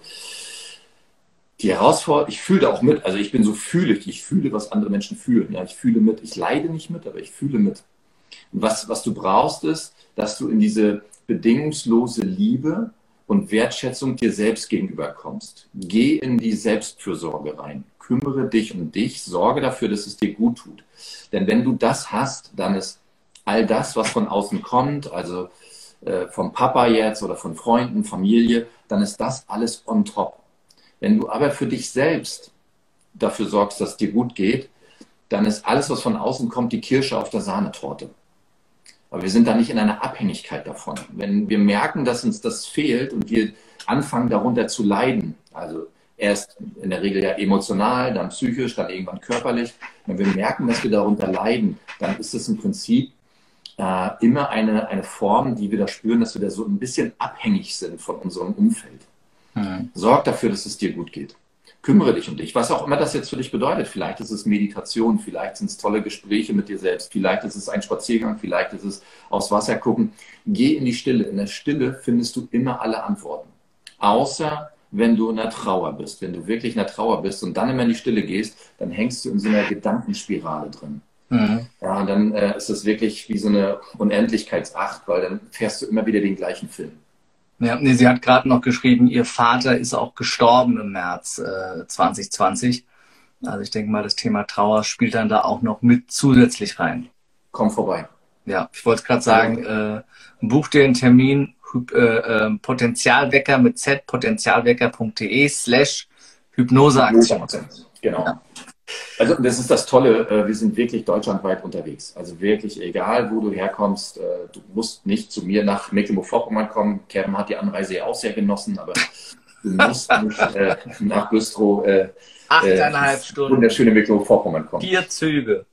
die Herausforderung, ich fühle da auch mit, also ich bin so fühlig, ich fühle, was andere Menschen fühlen. Ja, ich fühle mit, ich leide nicht mit, aber ich fühle mit. Und was, was du brauchst, ist, dass du in diese bedingungslose Liebe und Wertschätzung dir selbst gegenüber kommst. Geh in die Selbstfürsorge rein. Kümmere dich um dich, sorge dafür, dass es dir gut tut. Denn wenn du das hast, dann ist all das, was von außen kommt, also äh, vom Papa jetzt oder von Freunden, Familie, dann ist das alles on top. Wenn du aber für dich selbst dafür sorgst, dass es dir gut geht, dann ist alles, was von außen kommt, die Kirsche auf der Sahnetorte. Aber wir sind da nicht in einer Abhängigkeit davon. Wenn wir merken, dass uns das fehlt und wir anfangen, darunter zu leiden, also erst in der Regel ja emotional, dann psychisch, dann irgendwann körperlich, wenn wir merken, dass wir darunter leiden, dann ist es im Prinzip äh, immer eine, eine Form, die wir da spüren, dass wir da so ein bisschen abhängig sind von unserem Umfeld. Mhm. Sorg dafür, dass es dir gut geht. Kümmere dich um dich. Was auch immer das jetzt für dich bedeutet. Vielleicht ist es Meditation, vielleicht sind es tolle Gespräche mit dir selbst, vielleicht ist es ein Spaziergang, vielleicht ist es aufs Wasser gucken. Geh in die Stille. In der Stille findest du immer alle Antworten. Außer wenn du in der Trauer bist. Wenn du wirklich in der Trauer bist und dann immer in die Stille gehst, dann hängst du in so einer Gedankenspirale drin. Mhm. Ja, und dann äh, ist es wirklich wie so eine Unendlichkeitsacht, weil dann fährst du immer wieder den gleichen Film. Ja, nee, sie hat gerade noch geschrieben, ihr Vater ist auch gestorben im März äh, zwanzig zwanzig. Also ich denke mal, das Thema Trauer spielt dann da auch noch mit zusätzlich rein. Komm vorbei. Ja, ich wollte gerade sagen, äh, buch dir einen Termin, äh, äh, Potenzialwecker mit Z, potenzialwecker.de slash Hypnoseaktion. Genau. Ja. Also das ist das Tolle, wir sind wirklich deutschlandweit unterwegs. Also wirklich, egal wo du herkommst, du musst nicht zu mir nach Mecklenburg-Vorpommern kommen. Kerben hat die Anreise ja auch sehr genossen, aber du musst nicht äh, nach Güstrow äh, achteinhalb äh, Stunden wunderschöne Mecklenburg-Vorpommern kommen. Vier Züge.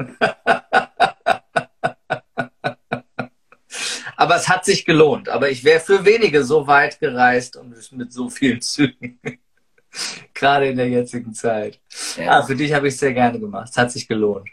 Aber es hat sich gelohnt. Aber ich wäre für wenige so weit gereist und mit so vielen Zügen. Gerade in der jetzigen Zeit. Ja. Ah, für dich habe ich es sehr gerne gemacht. Es hat sich gelohnt.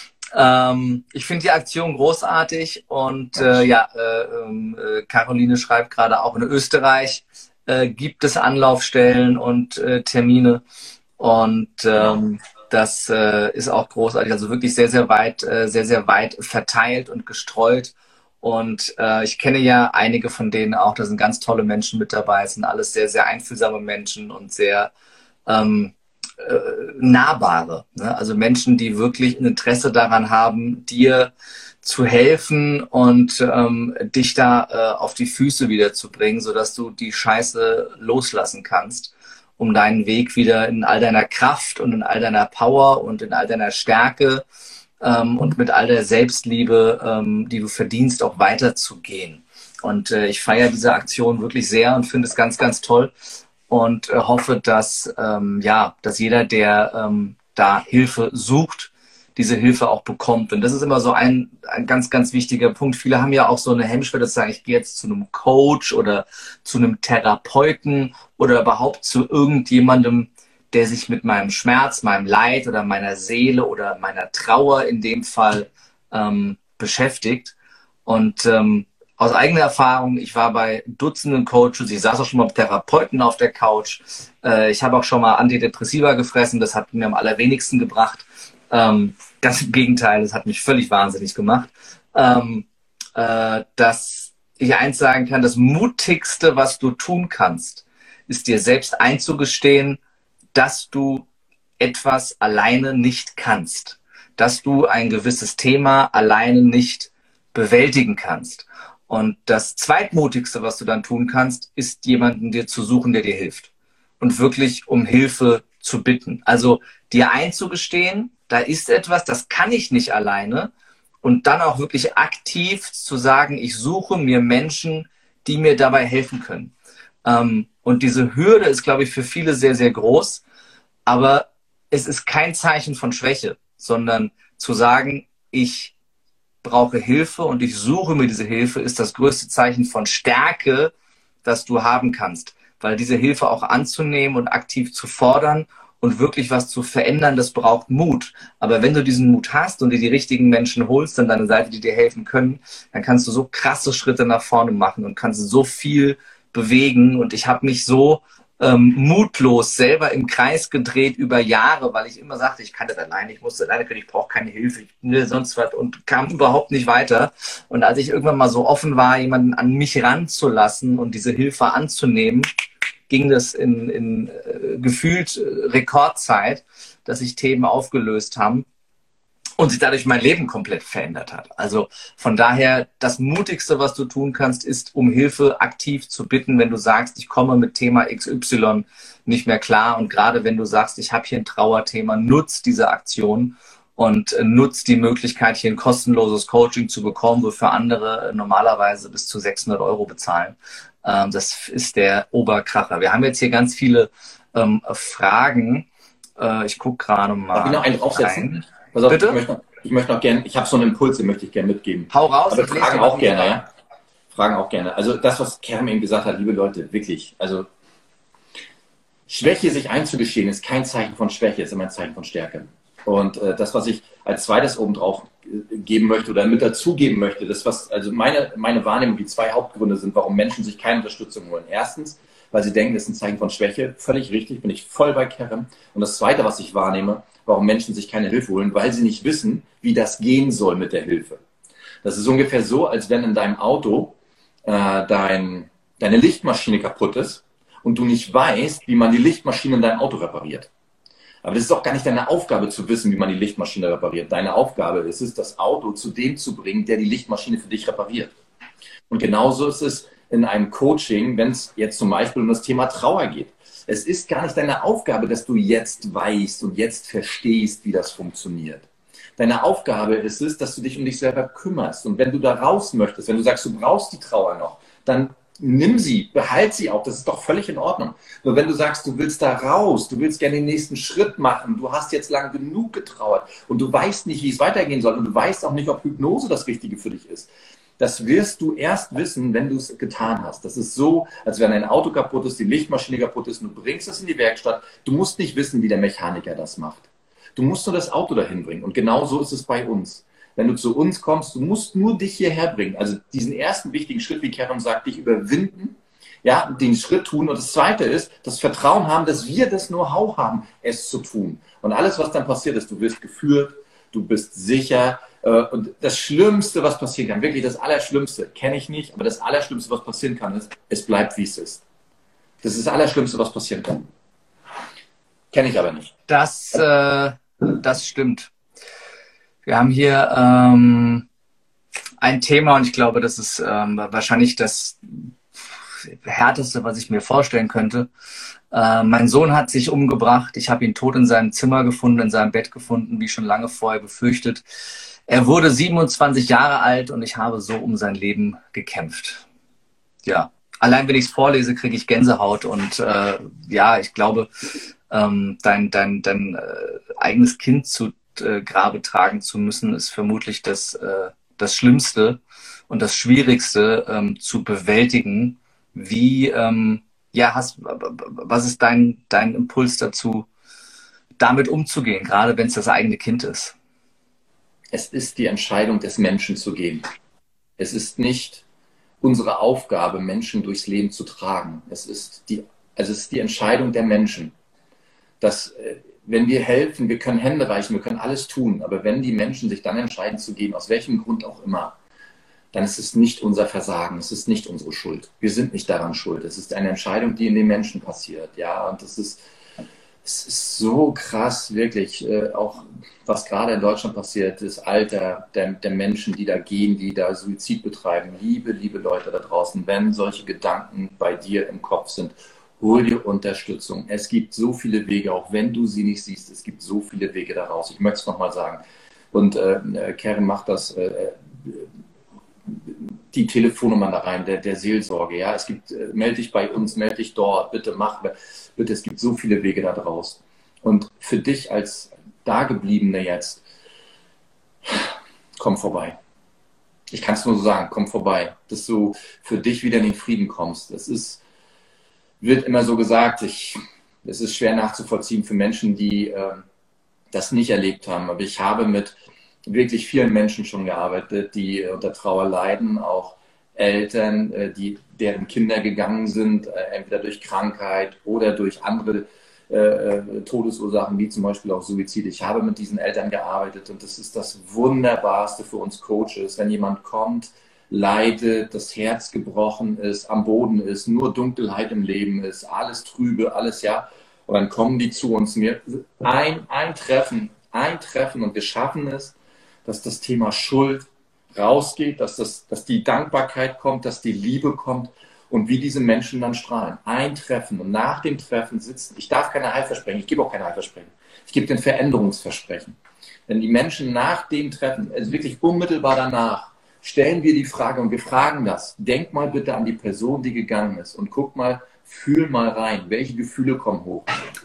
Ähm, ich finde die Aktion großartig und äh, ja, äh, äh, Caroline schreibt gerade auch in Österreich äh, gibt es Anlaufstellen und äh, Termine und ähm, das äh, ist auch großartig. Also wirklich sehr, sehr weit, äh, sehr, sehr weit verteilt und gestreut. Und äh, ich kenne ja einige von denen auch. Da sind ganz tolle Menschen mit dabei. Es sind alles sehr, sehr einfühlsame Menschen und sehr ähm, äh, nahbare. Ne? Also Menschen, die wirklich ein Interesse daran haben, dir zu helfen und ähm, dich da äh, auf die Füße wieder zu bringen, sodass du die Scheiße loslassen kannst, um deinen Weg wieder in all deiner Kraft und in all deiner Power und in all deiner Stärke ähm, und mit all der Selbstliebe, ähm, die du verdienst, auch weiterzugehen. Und äh, ich feiere diese Aktion wirklich sehr und finde es ganz, ganz toll und äh, hoffe, dass, ähm, ja, dass jeder, der ähm, da Hilfe sucht, diese Hilfe auch bekommt. Und das ist immer so ein, ein ganz, ganz wichtiger Punkt. Viele haben ja auch so eine Hemmschwelle, dass sagen, ich gehe jetzt zu einem Coach oder zu einem Therapeuten oder überhaupt zu irgendjemandem, der sich mit meinem Schmerz, meinem Leid oder meiner Seele oder meiner Trauer in dem Fall ähm, beschäftigt. Und ähm, aus eigener Erfahrung, ich war bei Dutzenden Coaches, ich saß auch schon mal mit Therapeuten auf der Couch, äh, ich habe auch schon mal Antidepressiva gefressen, das hat mir am allerwenigsten gebracht. Ähm, ganz im Gegenteil, das hat mich völlig wahnsinnig gemacht. Ähm, äh, dass ich eins sagen kann, das Mutigste, was du tun kannst, ist dir selbst einzugestehen, dass du etwas alleine nicht kannst, dass du ein gewisses Thema alleine nicht bewältigen kannst. Und das Zweitmutigste, was du dann tun kannst, ist jemanden dir zu suchen, der dir hilft und wirklich um Hilfe zu bitten. Also dir einzugestehen, da ist etwas, das kann ich nicht alleine und dann auch wirklich aktiv zu sagen, ich suche mir Menschen, die mir dabei helfen können. Ähm, und diese Hürde ist, glaube ich, für viele sehr, sehr groß, aber es ist kein Zeichen von Schwäche, sondern zu sagen, ich brauche Hilfe und ich suche mir diese Hilfe, ist das größte Zeichen von Stärke, das du haben kannst. Weil diese Hilfe auch anzunehmen und aktiv zu fordern und wirklich was zu verändern, das braucht Mut. Aber wenn du diesen Mut hast und dir die richtigen Menschen holst an deine Seite, die dir helfen können, dann kannst du so krasse Schritte nach vorne machen und kannst so viel bewegen. Und ich habe mich so ähm, mutlos selber im Kreis gedreht über Jahre, weil ich immer sagte, ich kann das alleine, ich muss das alleine können, ich brauche keine Hilfe, ich ne, sonst was und kam überhaupt nicht weiter. Und als ich irgendwann mal so offen war, jemanden an mich ranzulassen und diese Hilfe anzunehmen, ging das in, in äh, gefühlt äh, Rekordzeit, dass sich Themen aufgelöst haben und sich dadurch mein Leben komplett verändert hat. Also von daher, das Mutigste, was du tun kannst, ist, um Hilfe aktiv zu bitten, wenn du sagst, ich komme mit Thema X Y nicht mehr klar. Und gerade wenn du sagst, ich habe hier ein Trauerthema, nutz diese Aktion und äh, nutz die Möglichkeit, hier ein kostenloses Coaching zu bekommen, wofür andere äh, normalerweise bis zu sechshundert Euro bezahlen. Ähm, das ist der Oberkracher. Wir haben jetzt hier ganz viele ähm, Fragen. Äh, ich gucke gerade mal. Darf ich noch einen draufsetzen? Pass auf, Bitte? Ich möchte noch, ich möchte noch gerne, ich habe so einen Impuls, den möchte ich gerne mitgeben. Hau raus. Aber Fragen auch gerne, ja. Fragen auch gerne. Also das, was Kerem eben gesagt hat, liebe Leute, wirklich, also Schwäche sich einzugestehen, ist kein Zeichen von Schwäche, ist immer ein Zeichen von Stärke. Und äh, das, was ich als zweites obendrauf geben möchte oder mit dazugeben möchte, das, was, also meine, meine Wahrnehmung, die zwei Hauptgründe sind, warum Menschen sich keine Unterstützung holen. Erstens, weil sie denken, das ist ein Zeichen von Schwäche. Völlig richtig, bin ich voll bei Kerem. Und das Zweite, was ich wahrnehme, warum Menschen sich keine Hilfe holen, weil sie nicht wissen, wie das gehen soll mit der Hilfe. Das ist ungefähr so, als wenn in deinem Auto äh, dein, deine Lichtmaschine kaputt ist und du nicht weißt, wie man die Lichtmaschine in deinem Auto repariert. Aber das ist auch gar nicht deine Aufgabe zu wissen, wie man die Lichtmaschine repariert. Deine Aufgabe ist es, das Auto zu dem zu bringen, der die Lichtmaschine für dich repariert. Und genauso ist es in einem Coaching, wenn es jetzt zum Beispiel um das Thema Trauer geht. Es ist gar nicht deine Aufgabe, dass du jetzt weißt und jetzt verstehst, wie das funktioniert. Deine Aufgabe ist es, dass du dich um dich selber kümmerst. Und wenn du da raus möchtest, wenn du sagst, du brauchst die Trauer noch, dann nimm sie, behalt sie auch, das ist doch völlig in Ordnung. Nur wenn du sagst, du willst da raus, du willst gerne den nächsten Schritt machen, du hast jetzt lange genug getrauert und du weißt nicht, wie es weitergehen soll und du weißt auch nicht, ob Hypnose das Richtige für dich ist, Das wirst du erst wissen, wenn du es getan hast. Das ist so, als wenn ein Auto kaputt ist, die Lichtmaschine kaputt ist und du bringst es in die Werkstatt. Du musst nicht wissen, wie der Mechaniker das macht. Du musst nur das Auto dahin bringen. Und genau so ist es bei uns. Wenn du zu uns kommst, du musst nur dich hierher bringen. Also diesen ersten wichtigen Schritt, wie Kerem sagt, dich überwinden, ja, den Schritt tun. Und das Zweite ist, das Vertrauen haben, dass wir das Know-how haben, es zu tun. Und alles, was dann passiert ist, du wirst geführt, du bist sicher. Und das Schlimmste, was passieren kann, wirklich das Allerschlimmste, kenne ich nicht, aber das Allerschlimmste, was passieren kann, ist, es bleibt, wie es ist. Das ist das Allerschlimmste, was passieren kann. Kenne ich aber nicht. Das, äh, das stimmt. Wir haben hier ähm, ein Thema und ich glaube, das ist ähm, wahrscheinlich das Härteste, was ich mir vorstellen könnte. Äh, mein Sohn hat sich umgebracht. Ich habe ihn tot in seinem Zimmer gefunden, in seinem Bett gefunden, wie schon lange vorher befürchtet. Er wurde siebenundzwanzig Jahre alt und ich habe so um sein Leben gekämpft. Ja, allein wenn ich es vorlese, kriege ich Gänsehaut und äh, ja, ich glaube, ähm, dein, dein, dein äh, eigenes Kind zu äh, Grabe tragen zu müssen, ist vermutlich das, äh, das Schlimmste und das Schwierigste ähm, zu bewältigen. Wie, ähm, ja, hast, was ist dein, dein Impuls dazu, damit umzugehen, gerade wenn es das eigene Kind ist? Es ist die Entscheidung des Menschen zu gehen. Es ist nicht unsere Aufgabe, Menschen durchs Leben zu tragen. Es ist die, also es ist die Entscheidung der Menschen. Dass, wenn wir helfen, wir können Hände reichen, wir können alles tun, aber wenn die Menschen sich dann entscheiden zu gehen, aus welchem Grund auch immer, dann ist es nicht unser Versagen, es ist nicht unsere Schuld. Wir sind nicht daran schuld. Es ist eine Entscheidung, die in den Menschen passiert. Ja, und das ist, es ist so krass, wirklich, äh, auch was gerade in Deutschland passiert, das Alter der, der Menschen, die da gehen, die da Suizid betreiben. Liebe, liebe Leute da draußen, wenn solche Gedanken bei dir im Kopf sind, hol dir Unterstützung. Es gibt so viele Wege, auch wenn du sie nicht siehst, es gibt so viele Wege daraus. Ich möchte es nochmal sagen. Und äh, Kerem macht das, äh, die Telefonnummern da rein, der, der Seelsorge. Ja, es gibt, äh, melde dich bei uns, melde dich dort, bitte mach, bitte, es gibt so viele Wege da draus. Und für dich als Dagebliebene jetzt, komm vorbei. Ich kann es nur so sagen, komm vorbei, dass du für dich wieder in den Frieden kommst. Es ist, wird immer so gesagt, ich, es ist schwer nachzuvollziehen für Menschen, die äh, das nicht erlebt haben. Aber ich habe mit wirklich vielen Menschen schon gearbeitet, die unter Trauer leiden, auch Eltern, äh, die, deren Kinder gegangen sind, äh, entweder durch Krankheit oder durch andere äh, Todesursachen, wie zum Beispiel auch Suizid. Ich habe mit diesen Eltern gearbeitet und das ist das Wunderbarste für uns Coaches, wenn jemand kommt, leidet, das Herz gebrochen ist, am Boden ist, nur Dunkelheit im Leben ist, alles trübe, alles, ja. Und dann kommen die zu uns, mir ein, ein Treffen, ein Treffen und wir schaffen es, dass das Thema Schuld rausgeht, dass, das, dass die Dankbarkeit kommt, dass die Liebe kommt und wie diese Menschen dann strahlen. Ein Treffen und nach dem Treffen sitzen, ich darf keine Heilversprechen, ich gebe auch keine Heilversprechen, ich gebe den Veränderungsversprechen. Wenn die Menschen nach dem Treffen, also wirklich unmittelbar danach, stellen wir die Frage und wir fragen das, denk mal bitte an die Person, die gegangen ist und guck mal, fühl mal rein, welche Gefühle kommen hoch.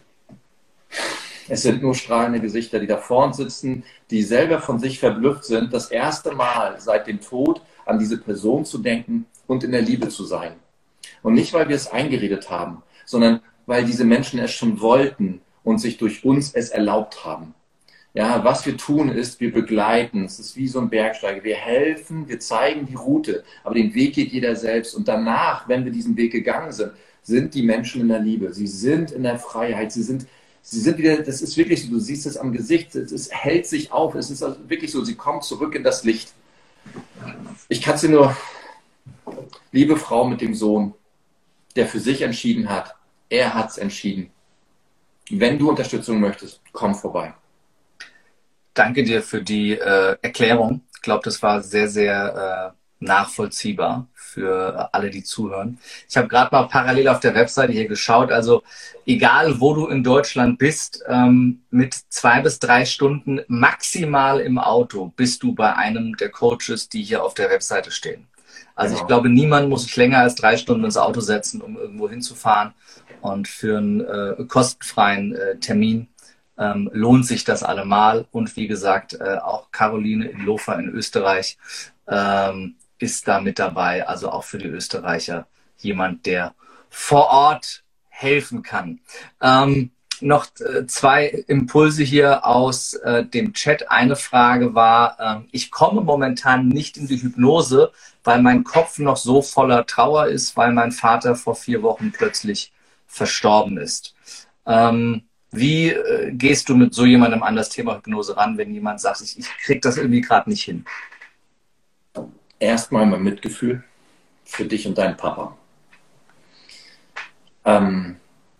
Es sind nur strahlende Gesichter, die da vorn sitzen, die selber von sich verblüfft sind, das erste Mal seit dem Tod an diese Person zu denken und in der Liebe zu sein. Und nicht, weil wir es eingeredet haben, sondern weil diese Menschen es schon wollten und sich durch uns es erlaubt haben. Ja, was wir tun ist, wir begleiten, es ist wie so ein Bergsteiger, wir helfen, wir zeigen die Route, aber den Weg geht jeder selbst. Und danach, wenn wir diesen Weg gegangen sind, sind die Menschen in der Liebe, sie sind in der Freiheit, sie sind Sie sind wieder, das ist wirklich so, du siehst es am Gesicht, es ist, hält sich auf, es ist also wirklich so, sie kommen zurück in das Licht. Ich kann sie nur, liebe Frau mit dem Sohn, der für sich entschieden hat, er hat es entschieden. Wenn du Unterstützung möchtest, komm vorbei. Danke dir für die äh, Erklärung. Ich glaube, das war sehr, sehr äh, nachvollziehbar für alle, die zuhören. Ich habe gerade mal parallel auf der Webseite hier geschaut. Also egal, wo du in Deutschland bist, ähm, mit zwei bis drei Stunden maximal im Auto bist du bei einem der Coaches, die hier auf der Webseite stehen. Also genau. Ich glaube, niemand muss sich länger als drei Stunden ins Auto setzen, um irgendwo hinzufahren. Und für einen äh, kostenfreien äh, Termin ähm, lohnt sich das allemal. Und wie gesagt, äh, auch Caroline in Lofa in Österreich, ähm, ist da mit dabei, also auch für die Österreicher jemand, der vor Ort helfen kann. Ähm, noch äh, zwei Impulse hier aus äh, dem Chat. Eine Frage war, äh, ich komme momentan nicht in die Hypnose, weil mein Kopf noch so voller Trauer ist, weil mein Vater vor vier Wochen plötzlich verstorben ist. Ähm, wie äh, gehst du mit so jemandem an das Thema Hypnose ran, wenn jemand sagt, ich, ich kriege das irgendwie gerade nicht hin? Erstmal mein Mitgefühl für dich und deinen Papa. Ähm,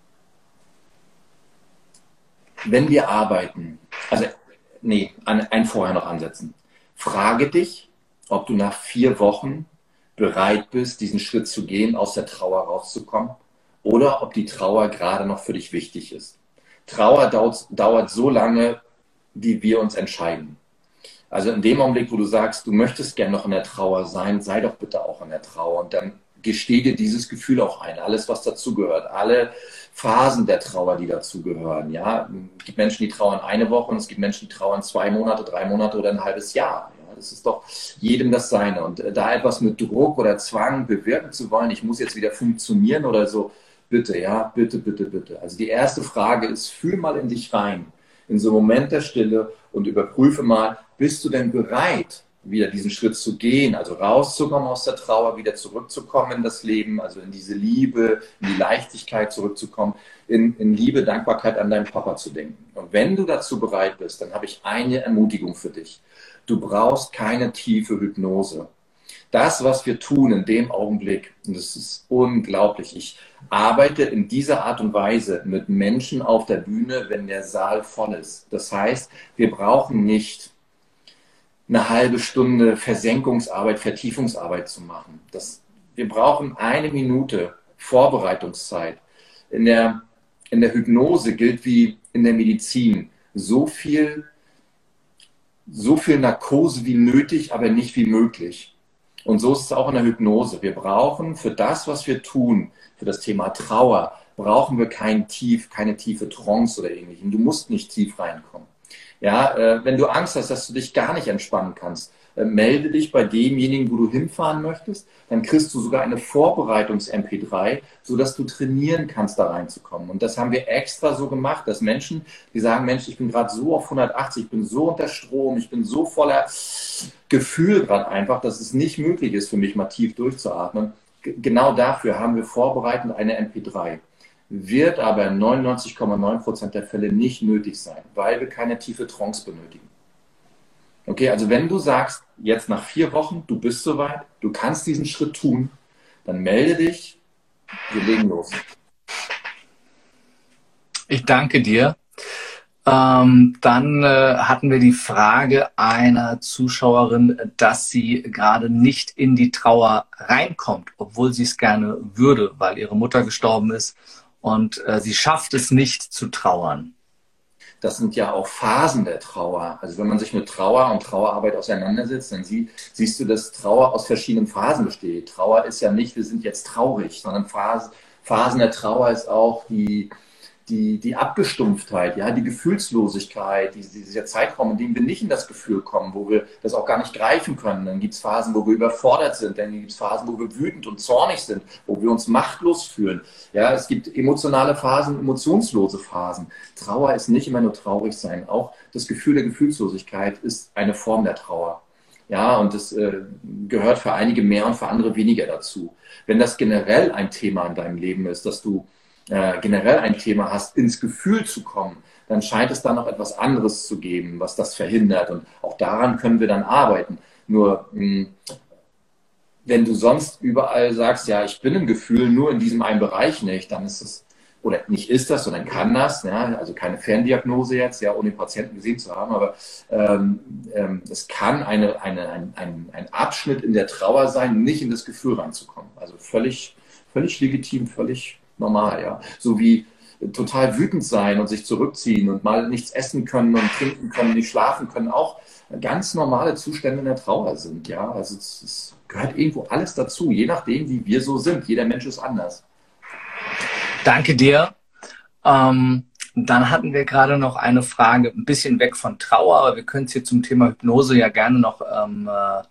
wenn wir arbeiten, also nee, ein, ein vorher noch ansetzen. Frage dich, ob du nach vier Wochen bereit bist, diesen Schritt zu gehen, aus der Trauer rauszukommen, oder ob die Trauer gerade noch für dich wichtig ist. Trauer dauert, dauert so lange, wie wir uns entscheiden. Also in dem Augenblick, wo du sagst, du möchtest gerne noch in der Trauer sein, sei doch bitte auch in der Trauer und dann gesteh dir dieses Gefühl auch ein, alles, was dazugehört, alle Phasen der Trauer, die dazugehören. Ja? Es gibt Menschen, die trauern eine Woche und es gibt Menschen, die trauern zwei Monate, drei Monate oder ein halbes Jahr. Ja? Das ist doch jedem das Seine. Und da etwas mit Druck oder Zwang bewirken zu wollen, ich muss jetzt wieder funktionieren oder so, bitte, ja, bitte, bitte, bitte. Also die erste Frage ist, fühl mal in dich rein, in so einem Moment der Stille und überprüfe mal, bist du denn bereit, wieder diesen Schritt zu gehen, also rauszukommen aus der Trauer, wieder zurückzukommen in das Leben, also in diese Liebe, in die Leichtigkeit zurückzukommen, in, in Liebe, Dankbarkeit an deinen Papa zu denken. Und wenn du dazu bereit bist, dann habe ich eine Ermutigung für dich. Du brauchst keine tiefe Hypnose. Das, was wir tun in dem Augenblick, und das ist unglaublich, ich arbeite in dieser Art und Weise mit Menschen auf der Bühne, wenn der Saal voll ist. Das heißt, wir brauchen nicht eine halbe Stunde Versenkungsarbeit, Vertiefungsarbeit zu machen. Das, wir brauchen eine Minute Vorbereitungszeit. In der, in der Hypnose gilt wie in der Medizin so viel, so viel Narkose wie nötig, aber nicht wie möglich. Und so ist es auch in der Hypnose. Wir brauchen für das, was wir tun, für das Thema Trauer, brauchen wir kein Tief, keine tiefe Trance oder ähnlichem. Du musst nicht tief reinkommen. Ja, äh, wenn du Angst hast, dass du dich gar nicht entspannen kannst, äh, melde dich bei demjenigen, wo du hinfahren möchtest. Dann kriegst du sogar eine Vorbereitungs-M P drei, sodass du trainieren kannst, da reinzukommen. Und das haben wir extra so gemacht, dass Menschen, die sagen, Mensch, ich bin gerade so auf hundertachtzig, ich bin so unter Strom, ich bin so voller Gefühl gerade einfach, dass es nicht möglich ist, für mich mal tief durchzuatmen. G- genau dafür haben wir vorbereitend eine M P drei. Wird aber in neunundneunzig Komma neun Prozent der Fälle nicht nötig sein, weil wir keine tiefe Trance benötigen. Okay, also wenn du sagst, jetzt nach vier Wochen, du bist soweit, du kannst diesen Schritt tun, dann melde dich, wir legen los. Ich danke dir. Ähm, dann äh, hatten wir die Frage einer Zuschauerin, dass sie gerade nicht in die Trauer reinkommt, obwohl sie es gerne würde, weil ihre Mutter gestorben ist und äh, sie schafft es nicht zu trauern. Das sind ja auch Phasen der Trauer. Also wenn man sich mit Trauer und Trauerarbeit auseinandersetzt, dann sie, siehst du, dass Trauer aus verschiedenen Phasen besteht. Trauer ist ja nicht, wir sind jetzt traurig, sondern Phase, Phasen der Trauer ist auch die, die, die Abgestumpftheit, ja, die Gefühlslosigkeit, die, dieser Zeitraum, in dem wir nicht in das Gefühl kommen, wo wir das auch gar nicht greifen können. Dann gibt es Phasen, wo wir überfordert sind, dann gibt es Phasen, wo wir wütend und zornig sind, wo wir uns machtlos fühlen. Ja, es gibt emotionale Phasen, emotionslose Phasen. Trauer ist nicht immer nur traurig sein. Auch das Gefühl der Gefühlslosigkeit ist eine Form der Trauer. Ja, und das äh, gehört für einige mehr und für andere weniger dazu. Wenn das generell ein Thema in deinem Leben ist, dass du äh, generell ein Thema hast, ins Gefühl zu kommen, dann scheint es da noch etwas anderes zu geben, was das verhindert. Und auch daran können wir dann arbeiten. Nur, mh, wenn du sonst überall sagst, ja, ich bin im Gefühl, nur in diesem einen Bereich nicht, dann ist es, oder nicht ist das, sondern kann das, ja, also keine Ferndiagnose jetzt, ja, ohne den Patienten gesehen zu haben, aber ähm, ähm, es kann eine, eine, ein, ein, ein Abschnitt in der Trauer sein, nicht in das Gefühl reinzukommen. Also völlig, völlig legitim, völlig normal, ja. So wie total wütend sein und sich zurückziehen und mal nichts essen können und trinken können, nicht schlafen können, auch ganz normale Zustände in der Trauer sind, ja. Also es, es gehört irgendwo alles dazu, je nachdem, wie wir so sind. Jeder Mensch ist anders. Danke dir. Ähm, dann hatten wir gerade noch eine Frage, ein bisschen weg von Trauer, aber wir können es hier zum Thema Hypnose ja gerne noch ähm, äh,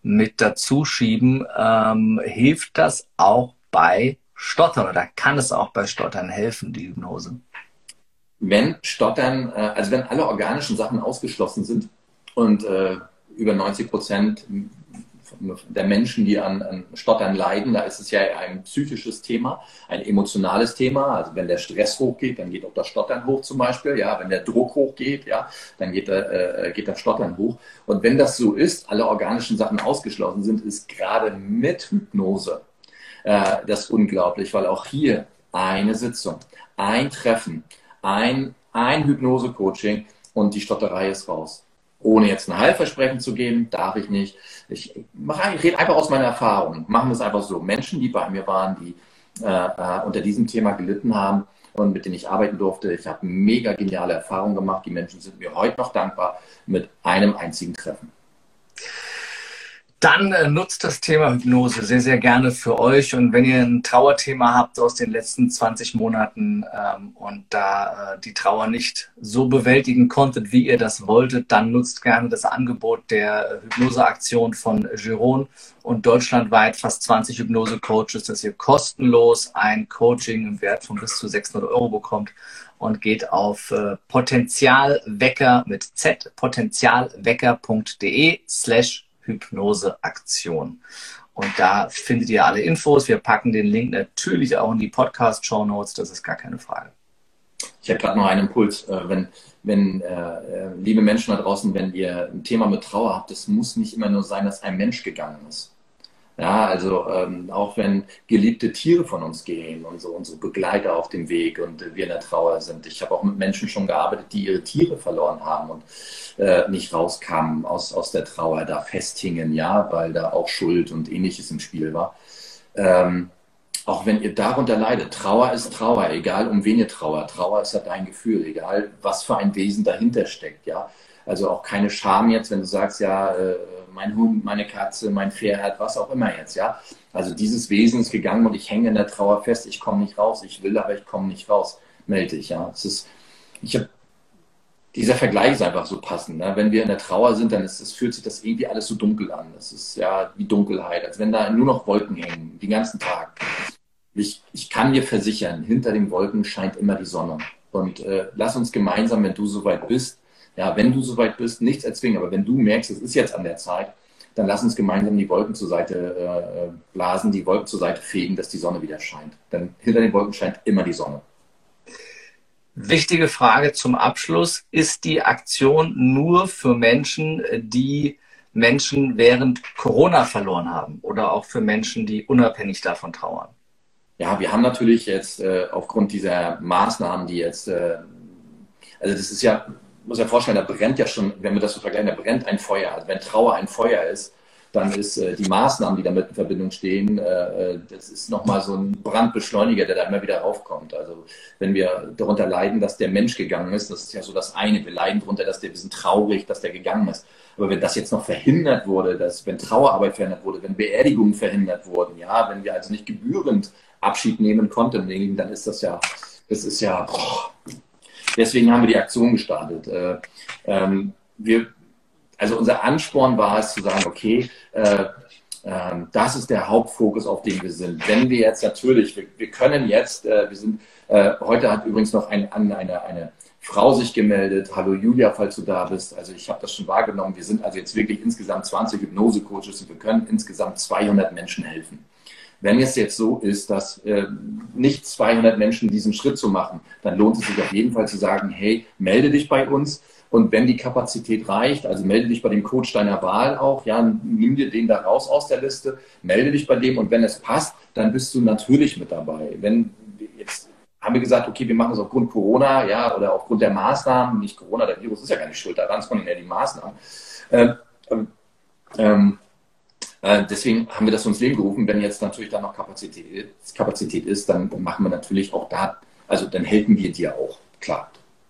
mit dazu schieben. Ähm, hilft das auch bei Stottern oder kann es auch bei Stottern helfen, die Hypnose? Wenn Stottern, äh, also wenn alle organischen Sachen ausgeschlossen sind und äh, über neunzig Prozent der Menschen, die an, an Stottern leiden, da ist es ja ein psychisches Thema, ein emotionales Thema. Also wenn der Stress hochgeht, dann geht auch das Stottern hoch zum Beispiel. Ja, wenn der Druck hochgeht, ja, dann geht, äh, geht das Stottern hoch. Und wenn das so ist, alle organischen Sachen ausgeschlossen sind, ist gerade mit Hypnose äh, das unglaublich, weil auch hier eine Sitzung, ein Treffen, ein, ein Hypnose-Coaching und die Stotterei ist raus. Ohne jetzt ein Heilversprechen zu geben, darf ich nicht. Ich, ich rede einfach aus meiner Erfahrung. Machen wir es einfach so. Menschen, die bei mir waren, die äh, unter diesem Thema gelitten haben und mit denen ich arbeiten durfte, ich habe mega geniale Erfahrungen gemacht. Die Menschen sind mir heute noch dankbar mit einem einzigen Treffen. Dann äh, nutzt das Thema Hypnose sehr, sehr gerne für euch. Und wenn ihr ein Trauerthema habt aus den letzten zwanzig Monaten ähm, und da äh, die Trauer nicht so bewältigen konntet, wie ihr das wolltet, dann nutzt gerne das Angebot der Hypnoseaktion von Jeroen und deutschlandweit fast zwanzig Hypnose-Coaches, dass ihr kostenlos ein Coaching im Wert von bis zu sechshundert Euro bekommt. Und geht auf äh, Potenzialwecker mit Z, potenzialwecker.de slash Hypnoseaktion. Und da findet ihr alle Infos. Wir packen den Link natürlich auch in die Podcast-Shownotes, das ist gar keine Frage. Ich habe gerade noch einen Impuls. Wenn, wenn äh, liebe Menschen da draußen, wenn ihr ein Thema mit Trauer habt, es muss nicht immer nur sein, dass ein Mensch gegangen ist. Ja, also ähm, auch wenn geliebte Tiere von uns gehen und so unsere Begleiter auf dem Weg und äh, wir in der Trauer sind. Ich habe auch mit Menschen schon gearbeitet, die ihre Tiere verloren haben und äh, nicht rauskamen aus, aus der Trauer, da festhingen, ja, weil da auch Schuld und Ähnliches im Spiel war. Ähm, auch wenn ihr darunter leidet, Trauer ist Trauer, egal um wen ihr trauert. Trauer ist ja dein Gefühl, egal was für ein Wesen dahinter steckt, ja. Also auch keine Scham jetzt, wenn du sagst, ja, äh, mein Hund, meine Katze, mein Pferd, was auch immer jetzt, ja. Also dieses Wesen ist gegangen und ich hänge in der Trauer fest, ich komme nicht raus, ich will, aber ich komme nicht raus, melde ich, ja. Es ist, ich habe, dieser Vergleich ist einfach so passend, ne? Wenn wir in der Trauer sind, dann ist, es fühlt sich das irgendwie alles so dunkel an. Das ist ja wie Dunkelheit, als wenn da nur noch Wolken hängen, den ganzen Tag. Ich, ich kann dir versichern, hinter den Wolken scheint immer die Sonne. Und äh, lass uns gemeinsam, wenn du soweit bist, ja, wenn du soweit bist, nichts erzwingen, aber wenn du merkst, es ist jetzt an der Zeit, dann lass uns gemeinsam die Wolken zur Seite äh, blasen, die Wolken zur Seite fegen, dass die Sonne wieder scheint. Denn hinter den Wolken scheint immer die Sonne. Wichtige Frage zum Abschluss. Ist die Aktion nur für Menschen, die Menschen während Corona verloren haben oder auch für Menschen, die unabhängig davon trauern? Ja, wir haben natürlich jetzt äh, aufgrund dieser Maßnahmen, die jetzt, äh, also das ist ja, muss ja vorstellen, da brennt ja schon, wenn wir das so vergleichen, da brennt ein Feuer. Also wenn Trauer ein Feuer ist, dann ist äh, die Maßnahmen, die damit in Verbindung stehen, äh, das ist nochmal so ein Brandbeschleuniger, der da immer wieder raufkommt. Also wenn wir darunter leiden, dass der Mensch gegangen ist, das ist ja so das eine. Wir leiden darunter, dass der, wir sind traurig, dass der gegangen ist. Aber wenn das jetzt noch verhindert wurde, dass, wenn Trauerarbeit verhindert wurde, wenn Beerdigungen verhindert wurden, ja, wenn wir also nicht gebührend Abschied nehmen konnten, dann ist das ja, das ist ja, oh. Deswegen haben wir die Aktion gestartet. Äh, ähm, wir, also unser Ansporn war es zu sagen, okay, äh, äh, das ist der Hauptfokus, auf dem wir sind. Wenn wir jetzt natürlich, wir, wir können jetzt, äh, wir sind, äh, heute hat übrigens noch ein, eine, eine Frau sich gemeldet. Hallo Julia, falls du da bist. Also ich habe das schon wahrgenommen. Wir sind also jetzt wirklich insgesamt zwanzig Hypnose-Coaches und wir können insgesamt zweihundert Menschen helfen. Wenn es jetzt so ist, dass äh, nicht zweihundert Menschen diesen Schritt zu machen, dann lohnt es sich auf jeden Fall zu sagen, hey, melde dich bei uns und wenn die Kapazität reicht, also melde dich bei dem Coach deiner Wahl auch, ja, nimm dir den da raus aus der Liste, melde dich bei dem und wenn es passt, dann bist du natürlich mit dabei. Wenn jetzt haben wir gesagt, okay, wir machen es aufgrund Corona, ja, oder aufgrund der Maßnahmen, nicht Corona, der Virus ist ja gar nicht schuld daran, sondern eher die Maßnahmen. Ähm, ähm, Deswegen haben wir das ins Leben gerufen. Wenn jetzt natürlich da noch Kapazität, Kapazität ist, dann machen wir natürlich auch da, also dann helfen wir dir auch, klar.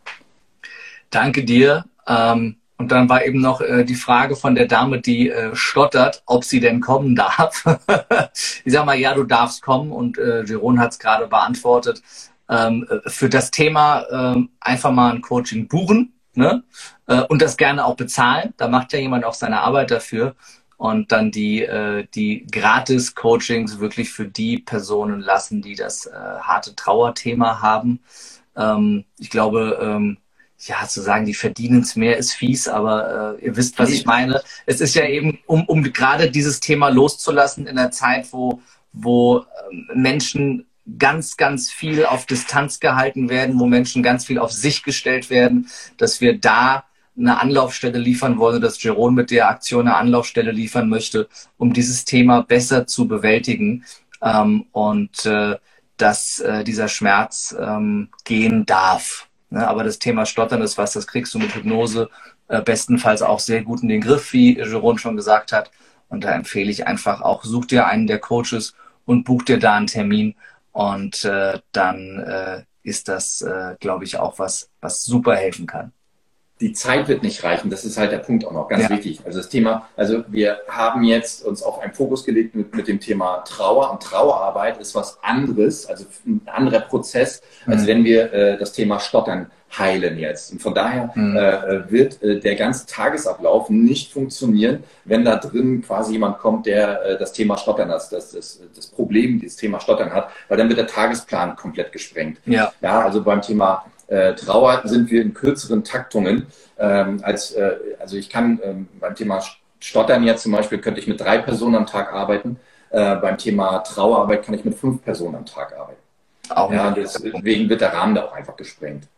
Danke dir. Und dann war eben noch die Frage von der Dame, die stottert, ob sie denn kommen darf. Ich sage mal, ja, du darfst kommen und Jeroen hat es gerade beantwortet. Für das Thema einfach mal ein Coaching buchen, ne? Und das gerne auch bezahlen. Da macht ja jemand auch seine Arbeit dafür. und dann die, äh, die Gratis-Coachings wirklich für die Personen lassen, die das äh, harte Trauerthema haben. Ähm, ich glaube, ähm, ja, zu sagen, die verdienen es mehr, ist fies, aber äh, ihr wisst, was ich meine. Es ist ja eben, um, um gerade dieses Thema loszulassen in einer Zeit, wo, wo ähm, Menschen ganz, ganz viel auf Distanz gehalten werden, wo Menschen ganz viel auf sich gestellt werden, dass wir da eine Anlaufstelle liefern wollen, dass Jeroen mit der Aktion eine Anlaufstelle liefern möchte, um dieses Thema besser zu bewältigen ähm, und äh, dass äh, dieser Schmerz ähm, gehen darf. Ne? Aber das Thema Stottern ist was, das kriegst du mit Hypnose äh, bestenfalls auch sehr gut in den Griff, wie Jeroen schon gesagt hat. Und da empfehle ich einfach auch, such dir einen der Coaches und buch dir da einen Termin. Und äh, dann äh, ist das, äh, glaube ich, auch was, was super helfen kann. Die Zeit wird nicht reichen, das ist halt der Punkt auch noch ganz ja. wichtig. Also das Thema, also wir haben jetzt uns auf einen Fokus gelegt mit, mit dem Thema Trauer, und Trauerarbeit ist was anderes, also ein anderer Prozess, mhm. als wenn wir äh, das Thema Stottern heilen jetzt. Und von daher mhm. äh, wird äh, der ganze Tagesablauf nicht funktionieren, wenn da drin quasi jemand kommt, der äh, das Thema Stottern hat, das, das, das Problem, dieses Thema Stottern hat, weil dann wird der Tagesplan komplett gesprengt. Ja, ja also beim Thema Äh, Trauer sind wir in kürzeren Taktungen. Ähm, als, äh, also ich kann ähm, beim Thema Stottern jetzt zum Beispiel, könnte ich mit drei Personen am Tag arbeiten. Äh, beim Thema Trauerarbeit kann ich mit fünf Personen am Tag arbeiten. Auch ja, deswegen wird der Rahmen da auch einfach gesprengt.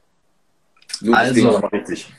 So, also, richtig.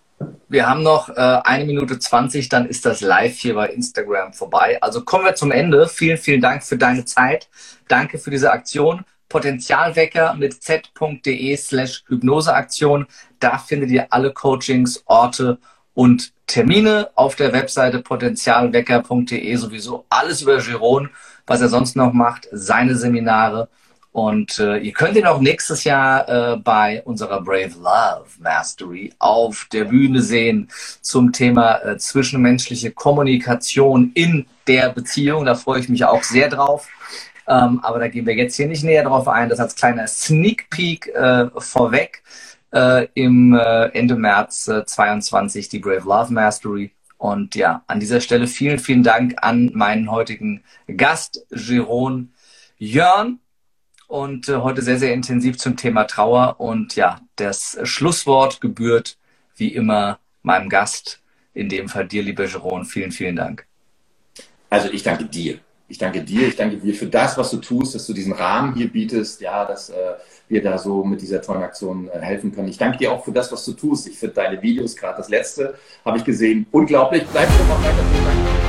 Wir haben noch äh, eine Minute zwanzig, dann ist das live hier bei Instagram vorbei. Also kommen wir zum Ende. Vielen, vielen Dank für deine Zeit. Danke für diese Aktion. Potenzialwecker mit z.de slash Hypnoseaktion. Da findet ihr alle Coachings, Orte und Termine auf der Webseite potenzialwecker punkt de. Sowieso alles über Jeroen, was er sonst noch macht, seine Seminare. Und äh, ihr könnt ihn auch nächstes Jahr äh, bei unserer Brave Love Mastery auf der Bühne sehen zum Thema äh, zwischenmenschliche Kommunikation in der Beziehung. Da freue ich mich auch sehr drauf. Ähm, aber da gehen wir jetzt hier nicht näher drauf ein. Das als kleiner Sneak Peek äh, vorweg. Äh, Im äh, Ende März äh, zweiundzwanzig die Brave Love Mastery. Und ja, an dieser Stelle vielen, vielen Dank an meinen heutigen Gast, Jeroen Jörn. Und äh, heute sehr, sehr intensiv zum Thema Trauer. Und ja, das Schlusswort gebührt wie immer meinem Gast, in dem Fall dir, lieber Jeroen. Vielen, vielen Dank. Also ich danke dir. Ich danke dir, ich danke dir für das, was du tust, dass du diesen Rahmen hier bietest, ja, dass äh, wir da so mit dieser tollen Aktion äh, helfen können. Ich danke dir auch für das, was du tust. Ich finde deine Videos, gerade das letzte, habe ich gesehen, unglaublich. Bleib so mal weiter.